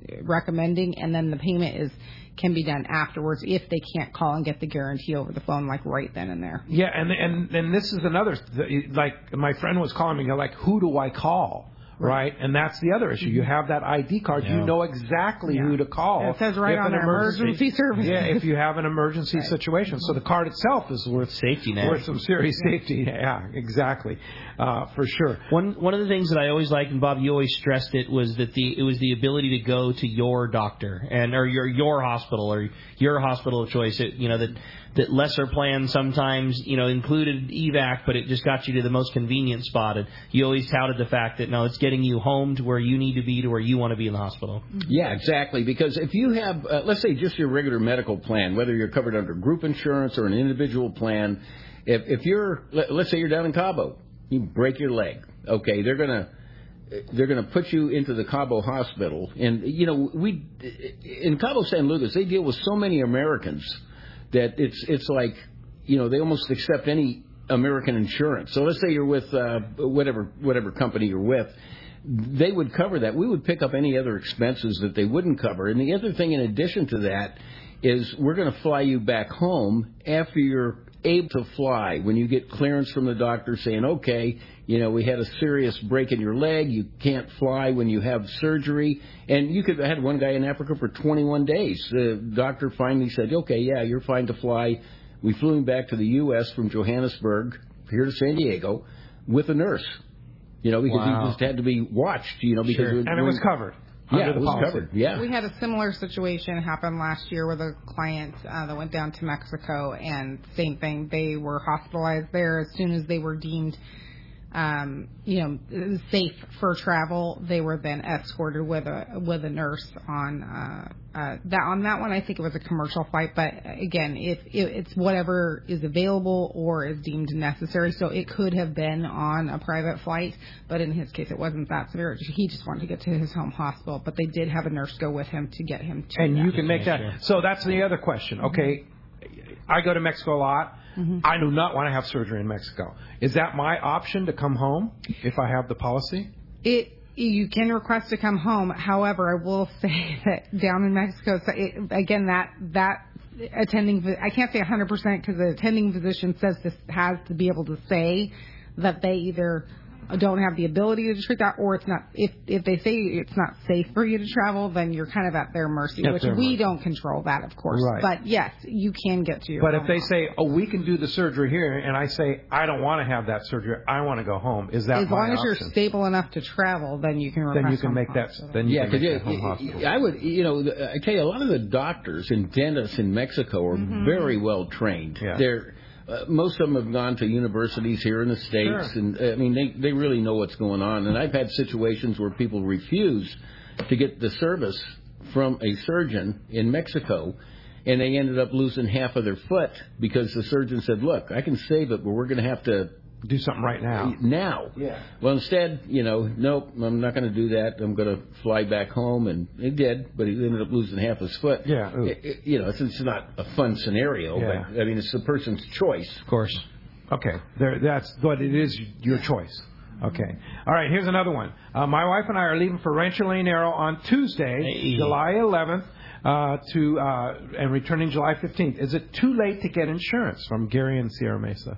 recommending, and then the payment is can be done afterwards if they can't call and get the guarantee over the phone, like right then and there. Yeah, and and and this is another, like my friend was calling me, like, who do I call? Right, and that's the other issue. You have that I D card. Yeah. You know exactly yeah. who to call. It says right on their emergency, emergency services. Yeah, if you have an emergency right. situation. So the card itself is worth safety net. Worth some serious yeah. safety. Yeah, exactly, uh, for sure. One one of the things that I always liked, and Bob, you always stressed it, was that the it was the ability to go to your doctor and or your your hospital or your hospital of choice. It, you know that. that lesser plans sometimes, you know, included evac, but it just got you to the most convenient spot. And you always touted the fact that, no, it's getting you home to where you need to be, to where you want to be in the hospital. Yeah, exactly. Because if you have, uh, let's say, just your regular medical plan, whether you're covered under group insurance or an individual plan, if, if you're, let's say you're down in Cabo, you break your leg. Okay, they're going to... They're going to put you into the Cabo hospital. And, you know, we in Cabo San Lucas, they deal with so many Americans that it's it's like, you know, they almost accept any American insurance. So let's say you're with uh, whatever whatever company you're with, they would cover that. We would pick up any other expenses that they wouldn't cover. And the other thing in addition to that is we're going to fly you back home after you're able to fly, when you get clearance from the doctor saying, okay, you know, we had a serious break in your leg, you can't fly when you have surgery. And you could I had one guy in Africa for twenty-one days. The doctor finally said, okay, yeah, you're fine to fly. We flew him back to the U S from Johannesburg here to San Diego with a nurse. You know, because wow. he just had to be watched, you know, because sure. it, and it was covered. Yeah, it was policy. covered. Yeah. We had a similar situation happen last year with a client uh, that went down to Mexico, and same thing. They were hospitalized there as soon as they were deemed, um, you know, safe for travel. They were then escorted with a with a nurse on uh, uh, that. On that one, I think it was a commercial flight, but again, if, if it's whatever is available or is deemed necessary, so it could have been on a private flight, but in his case, it wasn't that severe. He just wanted to get to his home hospital, but they did have a nurse go with him to get him to. And that. you can make that. So that's the other question. Okay, I go to Mexico a lot. Mm-hmm. I do not want to have surgery in Mexico. Is that my option to come home if I have the policy? It you can request to come home. However, I will say that down in Mexico, so it, again, that that attending, I can't say one hundred percent because the attending physician says this has to be able to say that they either don't have the ability to treat that, or it's not. If if they say it's not safe for you to travel, then you're kind of at their mercy, at which their we mercy. don't control that, of course. Right. But yes, you can get to your. But home if they home. say, "Oh, we can do the surgery here," and I say, "I don't want to have that surgery. I want to go home," is that as long my as option? you're stable enough to travel, then you can. Then you can make that. Hospital. Then you yeah, can make you, that home hospital. I would, you know, I tell you, a lot of the doctors and dentists in Mexico are mm-hmm. very well trained. Yeah. They're Uh, most of them have gone to universities here in the States, sure. and I mean, they, they really know what's going on. And I've had situations where people refuse to get the service from a surgeon in Mexico, and they ended up losing half of their foot because the surgeon said, look, I can save it, but we're going to have to do something right now. Now. Yeah. Well, instead, you know, nope, I'm not going to do that. I'm going to fly back home, and he did, but he ended up losing half his foot. Yeah. It, it, you know, it's, it's not a fun scenario, yeah. but I mean, it's the person's choice. Of course. Okay. There, that's but it is your choice. Okay. All right. Here's another one. Uh, my wife and I are leaving for Rancho Leonero on Tuesday, hey. July eleventh, uh, to uh, and returning July fifteenth. Is it too late to get insurance? From Gary in Sierra Mesa.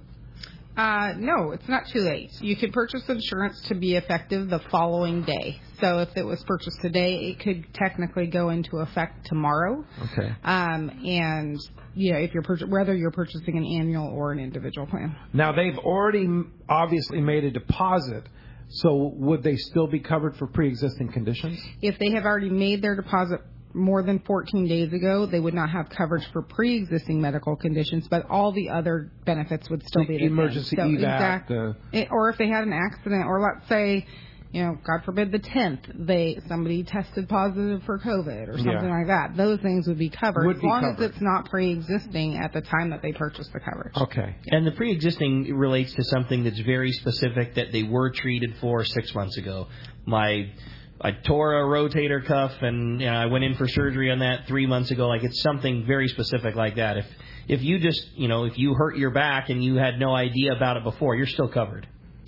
Uh, no, it's not too late. You could purchase insurance to be effective the following day. So if it was purchased today, it could technically go into effect tomorrow. Okay. Um, and you know, if you're pur- whether you're purchasing an annual or an individual plan. Now they've already obviously made a deposit. So would they still be covered for pre-existing conditions? If they have already made their deposit more than fourteen days ago, they would not have coverage for pre-existing medical conditions, but all the other benefits would still the be the emergency same. So, evac. exact, Uh, it, or if they had an accident, or let's say, you know, God forbid, the tenth, they somebody tested positive for COVID or something yeah. like that. Those things would be covered would as be long covered. as it's not pre-existing at the time that they purchased the coverage. Okay. And the pre-existing relates to something that's very specific that they were treated for six months ago. My I tore a rotator cuff, and you know, I went in for surgery on that three months ago. Like, it's something very specific like that. If if you just, you know, if you hurt your back and you had no idea about it before, you're still covered.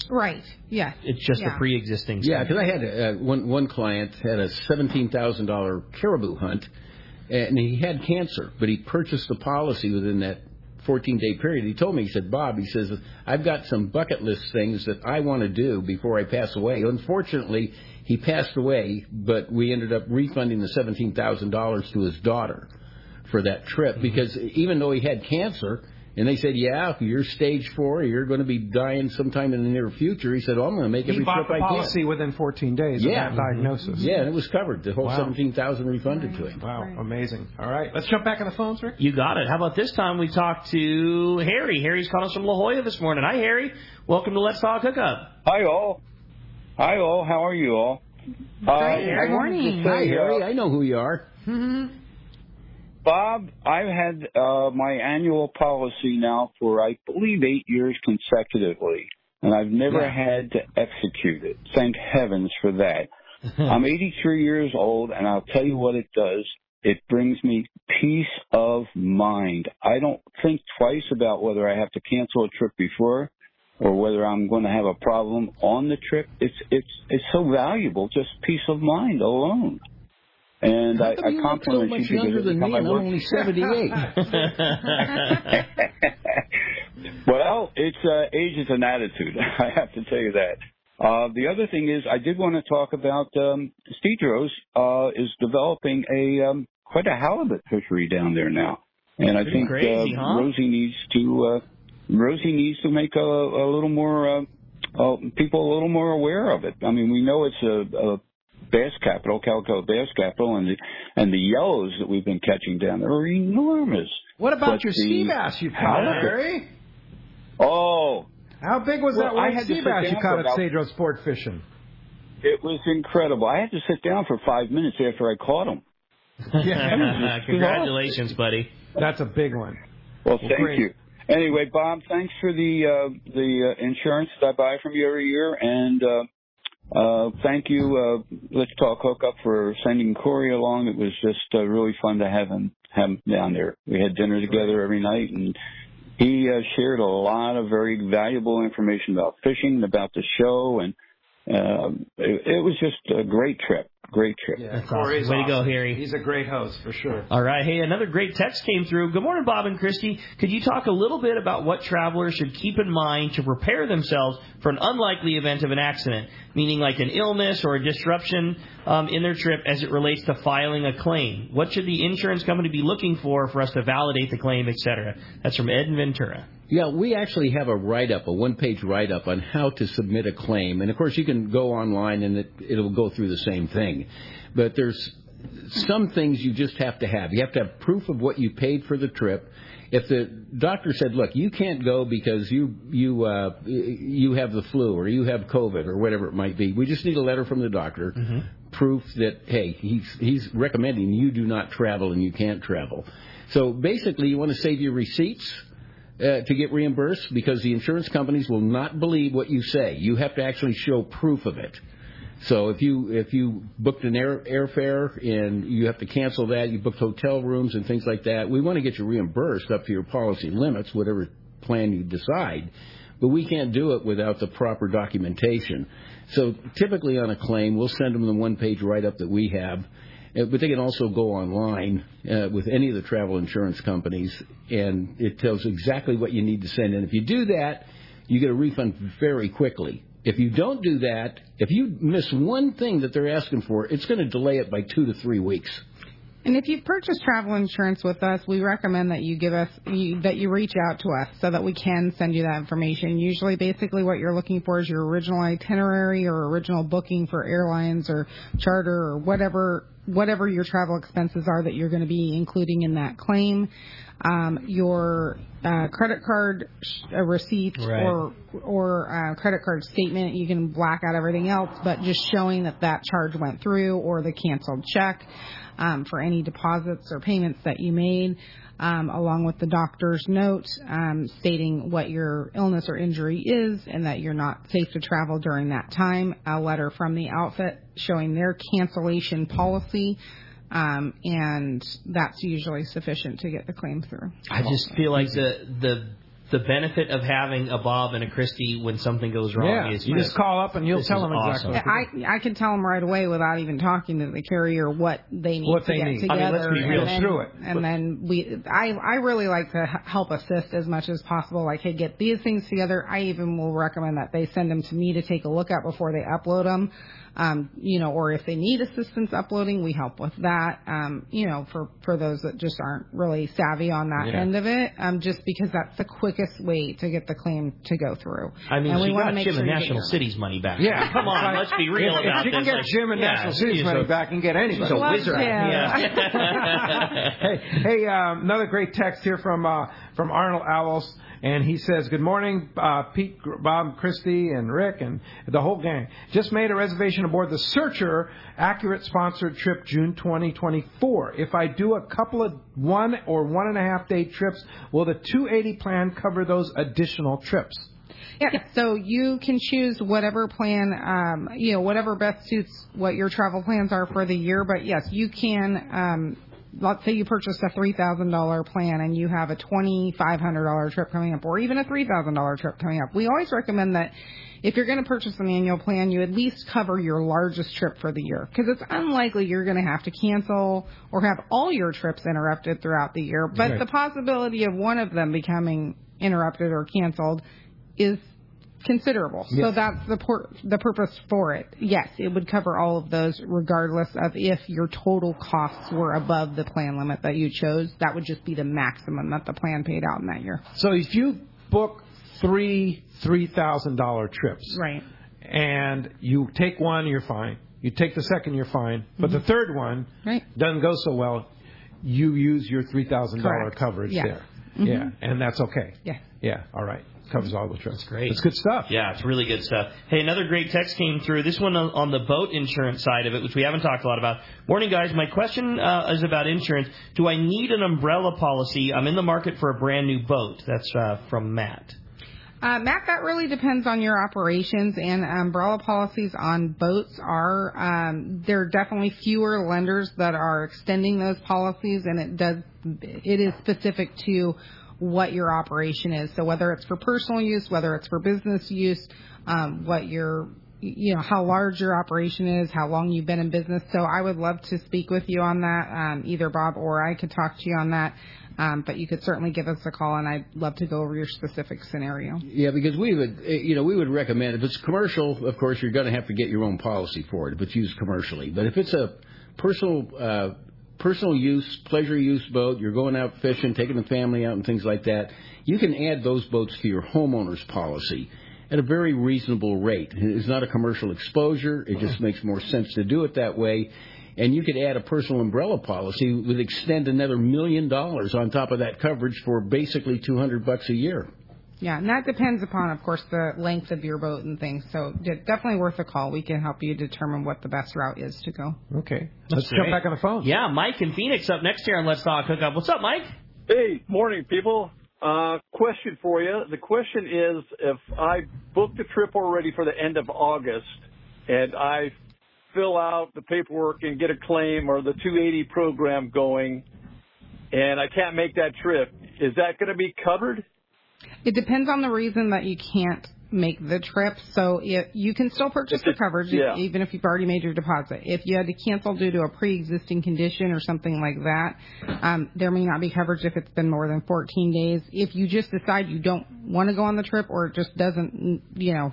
Right. Yeah. It's just yeah. a pre-existing. Yeah, because I had uh, one one client had a seventeen thousand dollar caribou hunt, and he had cancer, but he purchased the policy within that fourteen day period. He told me, he said, Bob, he says, I've got some bucket list things that I want to do before I pass away. Unfortunately, he passed away, but we ended up refunding the seventeen thousand dollars to his daughter for that trip, mm-hmm. because even though he had cancer, and they said, yeah, if you're stage four, you're going to be dying sometime in the near future. He said, oh, I'm going to make he every trip I can. He bought the policy within fourteen days yeah. of that diagnosis. Yeah, and it was covered. The whole wow. seventeen thousand dollars refunded to him. Wow, amazing. All right, let's jump back on the phones, Rick. You got it. How about this time we talk to Harry. Harry's calling us from La Jolla this morning. Hi, Harry. Welcome to Let's Talk Hookup. Hi, all. Hi, all. How are you all? Hi, uh, good morning. Hi, Harry. I know who you are. Mm-hmm. Bob, I've had uh, my annual policy now for, I believe, eight years consecutively, and I've never yeah. had to execute it. Thank heavens for that. I'm eighty-three years old, and I'll tell you what it does. It brings me peace of mind. I don't think twice about whether I have to cancel a trip before or whether I'm going to have a problem on the trip. It's it's it's so valuable, just peace of mind alone. And I, I compliment so you much because younger than me, I'm only seventy-eight. Well, it's uh, age is an attitude. I have to tell you that. Uh, the other thing is, I did want to talk about um, Cedros uh, is developing a um, quite a halibut fishery down there now, and I think crazy, uh, huh? Rosie needs to uh, Rosie needs to make a, a little more uh, uh, people a little more aware of it. I mean, we know it's a, a bass capital, Calico bass capital, and the and the yellows that we've been catching down there are enormous. What about but your sea bass you caught, Harry? Oh. How big was well, that white I had sea bass you caught at about, Cedros Sport Fishing? It was incredible. I had to sit down for five minutes after I caught him. Yeah. Congratulations, buddy. That's a big one. Well, well thank great. you. Anyway, Bob, thanks for the uh, the uh, insurance that I buy from you every year, and uh, uh, thank you, uh, Let's Talk Hookup, for sending Corey along. It was just uh, really fun to have him have him down there. We had dinner together every night, and he uh, shared a lot of very valuable information about fishing, about the show, and uh, it, it was just a great trip. Great trip. Yeah, Corey's awesome. Way awesome. to go, Harry. He's a great host, for sure. All right. Hey, another great text came through. Good morning, Bob and Christy. Could you talk a little bit about what travelers should keep in mind to prepare themselves for an unlikely event of an accident, meaning like an illness or a disruption um, in their trip as it relates to filing a claim? What should the insurance company be looking for for us to validate the claim, et cetera? That's from Ed in Ventura. Yeah, we actually have a write-up, a one-page write-up on how to submit a claim. And, of course, you can go online and it, it'll go through the same thing. But there's some things you just have to have. You have to have proof of what you paid for the trip. If the doctor said, look, you can't go because you you uh, you have the flu or you have COVID or whatever it might be, we just need a letter from the doctor, mm-hmm. proof that, hey, he's, he's recommending you do not travel and you can't travel. So basically you want to save your receipts. Uh, to get reimbursed, because the insurance companies will not believe what you say. You have to actually show proof of it. So if you if you booked an air airfare and you have to cancel that, you booked hotel rooms and things like that, we want to get you reimbursed up to your policy limits, whatever plan you decide. But we can't do it without the proper documentation. So typically on a claim, we'll send them the one-page write-up that we have. But they can also go online uh, with any of the travel insurance companies, and it tells exactly what you need to send in. If you do that, you get a refund very quickly. If you don't do that, if you miss one thing that they're asking for, it's going to delay it by two to three weeks. And if you've purchased travel insurance with us, we recommend that you give us you, that you reach out to us so that we can send you that information. Usually, basically, what you're looking for is your original itinerary or original booking for airlines or charter or whatever whatever your travel expenses are that you're going to be including in that claim. Um, your uh, credit card uh, receipt right. or or uh, credit card statement, you can black out everything else, but just showing that that charge went through, or the canceled check. Um, for any deposits or payments that you made, um, along with the doctor's note um, stating what your illness or injury is and that you're not safe to travel during that time, a letter from the outfit showing their cancellation policy, um, and that's usually sufficient to get the claim through. I just feel like the the the benefit of having a Bob and a Christy when something goes wrong Yeah, is you just call up and you'll tell them awesome. exactly. I I can tell them right away without even talking to the carrier what they need What to they get need. together. I mean, let's be real. and then, Through it. And then we, I I really like to h- help assist as much as possible. Like, hey, get these things together. I even will recommend that they send them to me to take a look at before they upload them. Um, you know, or if they need assistance uploading, we help with that. Um, you know, for, for those that just aren't really savvy on that Yeah. end of it, um, just because that's the quickest way to get the claim to go through. I mean, and she we want got to make Jim sure and you get National your- City's money back. Yeah. Come on, let's be real if, about if you can this. get Like, Jim and yeah, National City's she's money a- back, and get anybody. She's a Love wizard. him. Yeah. hey, hey, um, another great text here from uh, from Arnold Allos, and he says, "Good morning, uh, Pete, Bob, Christy, and Rick, and the whole gang. Just made a reservation aboard the Searcher Accurate sponsored trip June twenty twenty-four. If I do a couple of one or one and a half day trips, will the two eighty plan cover those additional trips?" Yeah, so you can choose whatever plan, um, you know, whatever best suits what your travel plans are for the year. But yes, you can, um, let's say you purchased a three thousand dollars plan and you have a twenty-five hundred dollars trip coming up, or even a three thousand dollars trip coming up. We always recommend that if you're going to purchase an annual plan, you at least cover your largest trip for the year, because it's unlikely you're going to have to cancel or have all your trips interrupted throughout the year. But Right. the possibility of one of them becoming interrupted or canceled is considerable. So Yes. that's the por- the purpose for it. Yes, it would cover all of those regardless of if your total costs were above the plan limit that you chose. That would just be the maximum that the plan paid out in that year. So if you book three three thousand dollar trips, Right. and you take one, you're fine. You take the second, you're fine. But the Mhm. third one Right. doesn't go so well. You use your three thousand dollar Correct. coverage Yes. there. Mhm. Yeah, and that's okay. Yeah. Yeah. All right. Covers all the trips. Great. It's good stuff. Yeah, it's really good stuff. Hey, another great text came through. This one on on the boat insurance side of it, which we haven't talked a lot about. Morning, guys. My question uh, is about insurance. Do I need an umbrella policy? I'm in the market for a brand new boat. That's uh, from Matt. Uh, Matt, that really depends on your operations, and umbrella policies on boats are, um, there are definitely fewer lenders that are extending those policies, and it does, it is specific to what your operation is. So whether it's for personal use, whether it's for business use, um, what your, you know, how large your operation is, how long you've been in business. So I would love to speak with you on that. Um, either Bob or I could talk to you on that. Um, but you could certainly give us a call, and I'd love to go over your specific scenario. Yeah, because we would, eh, you know, we would recommend, if it's commercial, of course, you're going to have to get your own policy for it if it's used commercially. But if it's a personal, uh, personal use, pleasure use boat, you're going out fishing, taking the family out and things like that, you can add those boats to your homeowner's policy at a very reasonable rate. It's not a commercial exposure. It just makes more sense to do it that way. And you could add a personal umbrella policy that would extend another million dollars on top of that coverage for basically two hundred bucks a year. Yeah, and that depends upon, of course, the length of your boat and things. So d- definitely worth a call. We can help you determine what the best route is to go. Okay. That's Let's jump great. back on the phone. Yeah, Mike in Phoenix up next here on Let's Talk Hookup. What's up, Mike? Hey, morning, people. Uh, question for you. The question is, if I booked a trip already for the end of August, and I fill out the paperwork and get a claim or the two eighty program going, and I can't make that trip, is that going to be covered? It depends on the reason that you can't make the trip. So if you can still purchase the coverage, yeah. even if you've already made your deposit. If you had to cancel due to a pre-existing condition or something like that, um, there may not be coverage if it's been more than fourteen days. If you just decide you don't want to go on the trip, or it just doesn't, you know,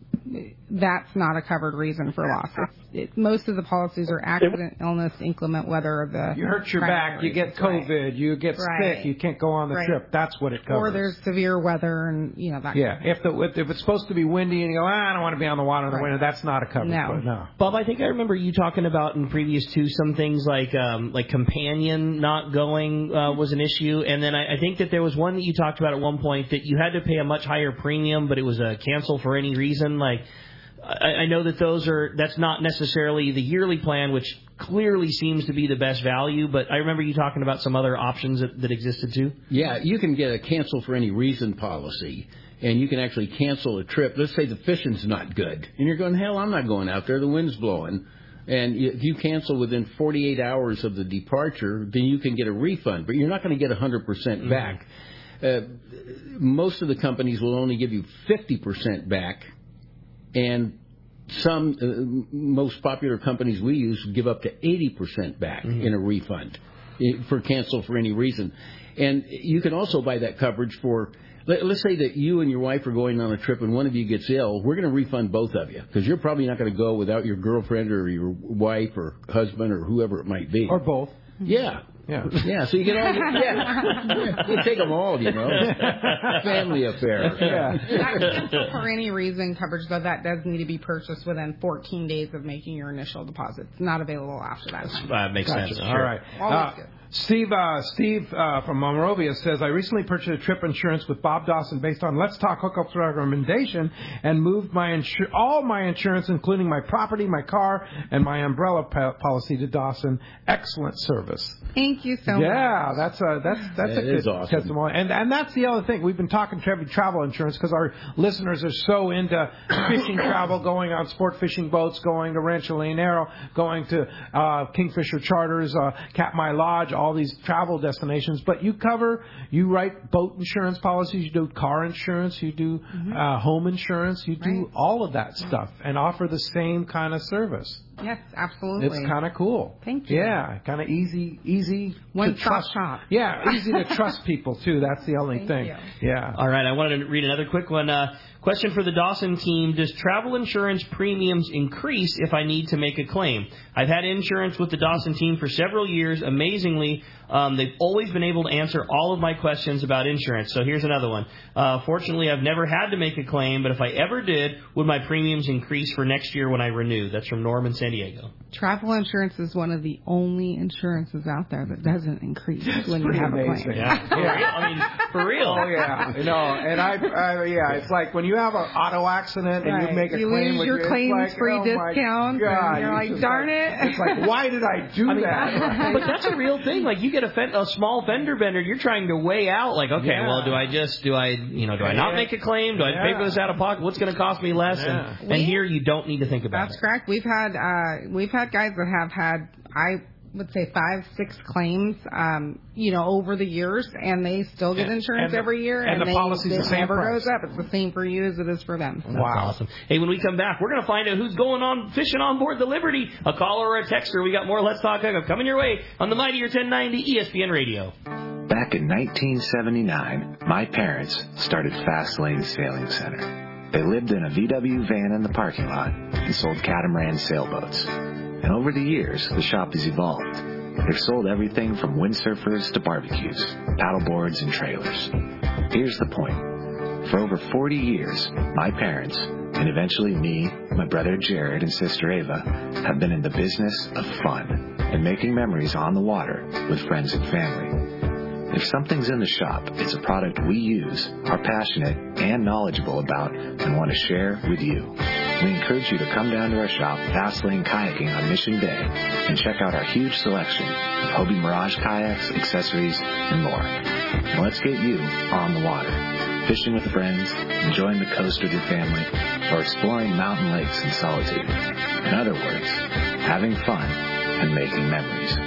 that's not a covered reason for loss. It's, it, most of the policies are accident, illness, inclement weather. Of the You hurt your back, you get COVID, you get Right. sick, you can't go on the Right. trip. That's what it covers. Or there's severe weather, and you know that. Yeah, kind of if the if it's supposed to be windy and you go, ah, I don't want to be on the water in the Right. winter, that's not a coverage. No. But no. Bob, I think I remember you talking about in previous two some things like um, like companion not going uh, was an issue, and then I, I think that there was one that you talked about at one point that you had to pay a much higher premium, but it was a cancel for any reason. Like I, I know that those are that's not necessarily the yearly plan, which clearly seems to be the best value. But I remember you talking about some other options that, that existed too. Yeah, you can get a cancel for any reason policy, and you can actually cancel a trip. Let's say the fishing's not good, and you're going, hell, I'm not going out there. The wind's blowing. And if you cancel within forty-eight hours of the departure, then you can get a refund, but you're not going to get one hundred percent back. uh, most of the companies will only give you fifty percent back, and some, uh, most popular companies we use give up to eighty percent back mm-hmm. in a refund for cancel for any reason. And you can also buy that coverage for, let, let's say that you and your wife are going on a trip and one of you gets ill. We're going to refund both of you because you're probably not going to go without your girlfriend or your wife or husband or whoever it might be. Or both. Yeah. Yeah. Yeah, so you get all the, yeah. You take them all, you know. Family affair. Yeah. That for any reason coverage, though, that does need to be purchased within fourteen days of making your initial deposit. It's not available after that. That makes Gotcha. sense. All Sure. right. Always Uh, good. Steve, uh, Steve uh, from Monrovia says, I recently purchased a trip insurance with Bob Dawson based on Let's Talk Hookup's recommendation and moved my insur- all my insurance, including my property, my car, and my umbrella po- policy to Dawson. Excellent service. Thank you so yeah, much. Yeah, that's a that's that's that a good awesome. testimony, and and that's the other thing. We've been talking tra- travel insurance because our listeners are so into fishing travel, going on sport fishing boats, going to Rancho Leonero, going to uh, Kingfisher Charters, uh, Katmai Lodge, all these travel destinations. But you cover, you write boat insurance policies, you do car insurance, you do mm-hmm. uh, home insurance, you do right. all of that stuff, and offer the same kind of service. Yes, absolutely. It's kind of cool. Thank you. Yeah, kind of easy, easy One to stop trust. shop. Yeah, easy to trust people too. That's the only Thank thing. you. Yeah. All right, I wanted to read another quick one. Uh, question for the Dawson team: does travel insurance premiums increase if I need to make a claim? I've had insurance with the Dawson team for several years. Amazingly, um, they've always been able to answer all of my questions about insurance. So here's another one. Uh, fortunately, I've never had to make a claim, but if I ever did, would my premiums increase for next year when I renew? That's from Norm in San Diego. Travel insurance is one of the only insurances out there that doesn't increase when you have amazing. a claim. Yeah, for real. I mean, for real. Oh yeah, no, and I, I, yeah, it's like when you have an auto accident and Right. you make a you claim lose with your it's claims like, free oh my discounts, God, and you're it's like, just darn like, it. It's like, why did I do I mean, that? but that's a real thing. Like, you get a, fen- a small fender bender, you're trying to weigh out, like, okay, Yeah. well, do I just, do I, you know, do I not make a claim? Do I pay for this out of pocket? What's going to cost me less? Yeah. And, and here, you don't need to think about That's it. correct. We've had uh, we've had guys that have had, I would say, five, six claims, um, you know, over the years, and they still get insurance and the- every year, and and, the they, policy's it the same never price. goes up. It's the same for you as it is for them. So. That's awesome. Hey, when we come back, we're going to find out who's going on fishing on board the Liberty. A caller or a texter. We got more Let's Talk Hookup coming your way on the Mightier ten ninety E S P N Radio. Back in nineteen seventy-nine, my parents started Fast Lane Sailing Center. They lived in a V W van in the parking lot and sold catamaran sailboats. And over the years, the shop has evolved. They've sold everything from windsurfers to barbecues, paddleboards and trailers. Here's the point. For over forty years, my parents, and eventually me, my brother Jared, and sister Ava, have been in the business of fun and making memories on the water with friends and family. If something's in the shop, it's a product we use, are passionate and knowledgeable about, and want to share with you. We encourage you to come down to our shop, Fast Lane Kayaking on Mission Bay, and check out our huge selection of Hobie Mirage kayaks, accessories, and more. Now let's get you on the water, fishing with friends, enjoying the coast with your family, or exploring mountain lakes in solitude. In other words, having fun and making memories.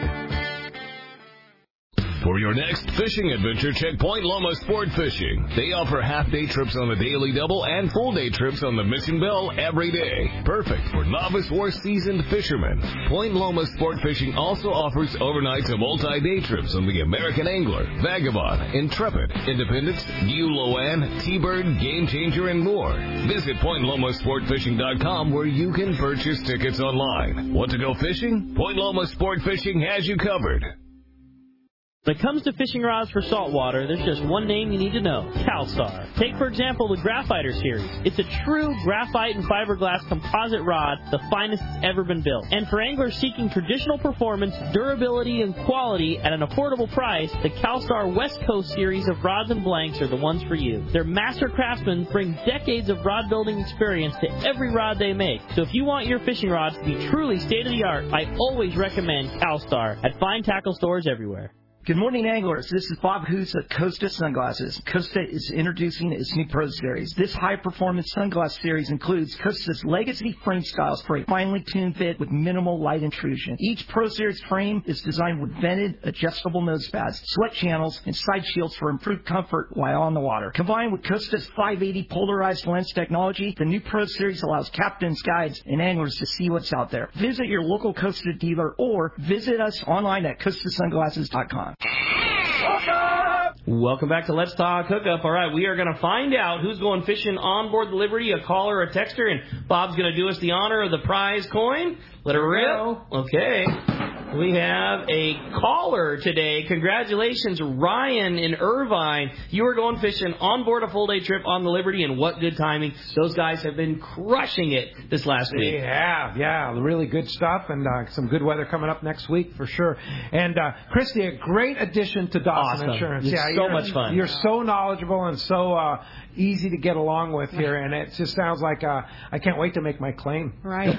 For your next fishing adventure, check Point Loma Sport Fishing. They offer half-day trips on the Daily Double and full-day trips on the Mission Bell every day. Perfect for novice or seasoned fishermen. Point Loma Sport Fishing also offers overnight to multi-day trips on the American Angler, Vagabond, Intrepid, Independence, Guloan, T-Bird, Game Changer, and more. Visit point loma sport fishing dot com where you can purchase tickets online. Want to go fishing? Point Loma Sport Fishing has you covered. When it comes to fishing rods for saltwater, there's just one name you need to know, CalStar. Take, for example, the Graphiter series. It's a true graphite and fiberglass composite rod, the finest that's ever been built. And for anglers seeking traditional performance, durability, and quality at an affordable price, the CalStar West Coast series of rods and blanks are the ones for you. Their master craftsmen bring decades of rod building experience to every rod they make. So if you want your fishing rods to be truly state-of-the-art, I always recommend CalStar at fine tackle stores everywhere. Good morning, anglers. This is Bob Hoos at Costa Sunglasses. Costa is introducing its new Pro Series. This high-performance sunglass series includes Costa's legacy frame styles for a finely tuned fit with minimal light intrusion. Each Pro Series frame is designed with vented, adjustable nose pads, sweat channels, and side shields for improved comfort while on the water. Combined with Costa's five eighty polarized lens technology, the new Pro Series allows captains, guides, and anglers to see what's out there. Visit your local Costa dealer or visit us online at costa sunglasses dot com. Welcome back to Let's Talk Hookup. All right, we are going to find out who's going fishing on board the Liberty, a caller or a texter, and Bob's going to do us the honor of the prize coin. Let her rip. Okay. We have a caller today. Congratulations, Ryan in Irvine. You are going fishing on board a full-day trip on the Liberty, and what good timing. Those guys have been crushing it this last week. They have, yeah, really good stuff, and uh, some good weather coming up next week for sure. And, uh, Christy, a great addition to Dawson Awesome. Insurance. It's yeah, so much fun. You're so knowledgeable and so uh, easy to get along with here, and it just sounds like uh, I can't wait to make my claim. Right.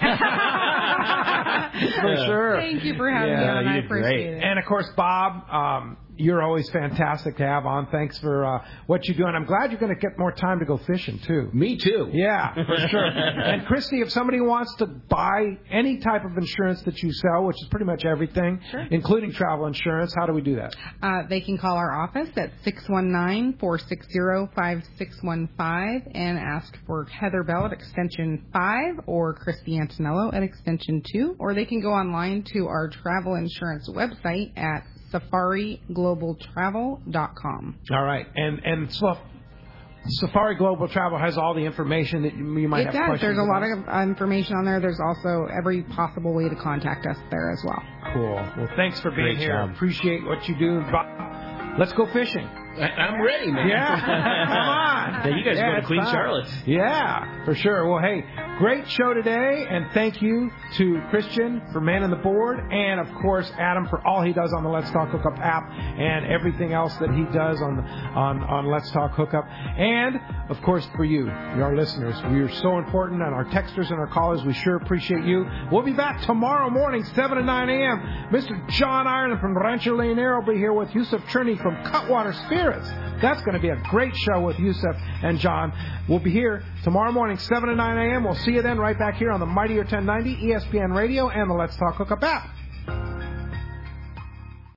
For sure. Thank you for having me on. I appreciate it. And, of course, Bob, um, you're always fantastic to have on. Thanks for uh, what you do. And I'm glad you're going to get more time to go fishing, too. Me, too. Yeah, for sure. And, Christy, if somebody wants to buy any type of insurance that you sell, which is pretty much everything, sure. including travel insurance, how do we do that? Uh, they can call our office at six one nine, four six zero, five six one five and ask for Heather Bell at extension five or Christy Antonello at extension two, or they can go online to our travel insurance website at safari global travel dot com. All right. And and so Safari Global Travel has all the information that you, you might it have does. questions There's a about. lot of information on there. There's also every possible way to contact us there as well. Cool. Well, thanks for being Great here. job. Appreciate what you do. Bob, let's go fishing. I'm ready, man. Yeah. Come on. Yeah, you guys yeah, go to it's Queen fun. Charlotte's. Yeah, for sure. Well, hey, great show today, and thank you to Christian for manning the board, and, of course, Adam for all he does on the Let's Talk Hookup app and everything else that he does on on, on Let's Talk Hookup. And, of course, for you, our listeners. We are so important, and our texters and our callers, we sure appreciate you. We'll be back tomorrow morning, seven to nine a.m. Mister John Ireland from Rancho Leonero will be here with Yusuf Cherney from Cutwater Spirits. That's going to be a great show with Yusuf and John. We'll be here tomorrow morning, seven to nine a.m. We'll see you then right back here on the Mightier ten ninety, E S P N Radio, and the Let's Talk Hookup app.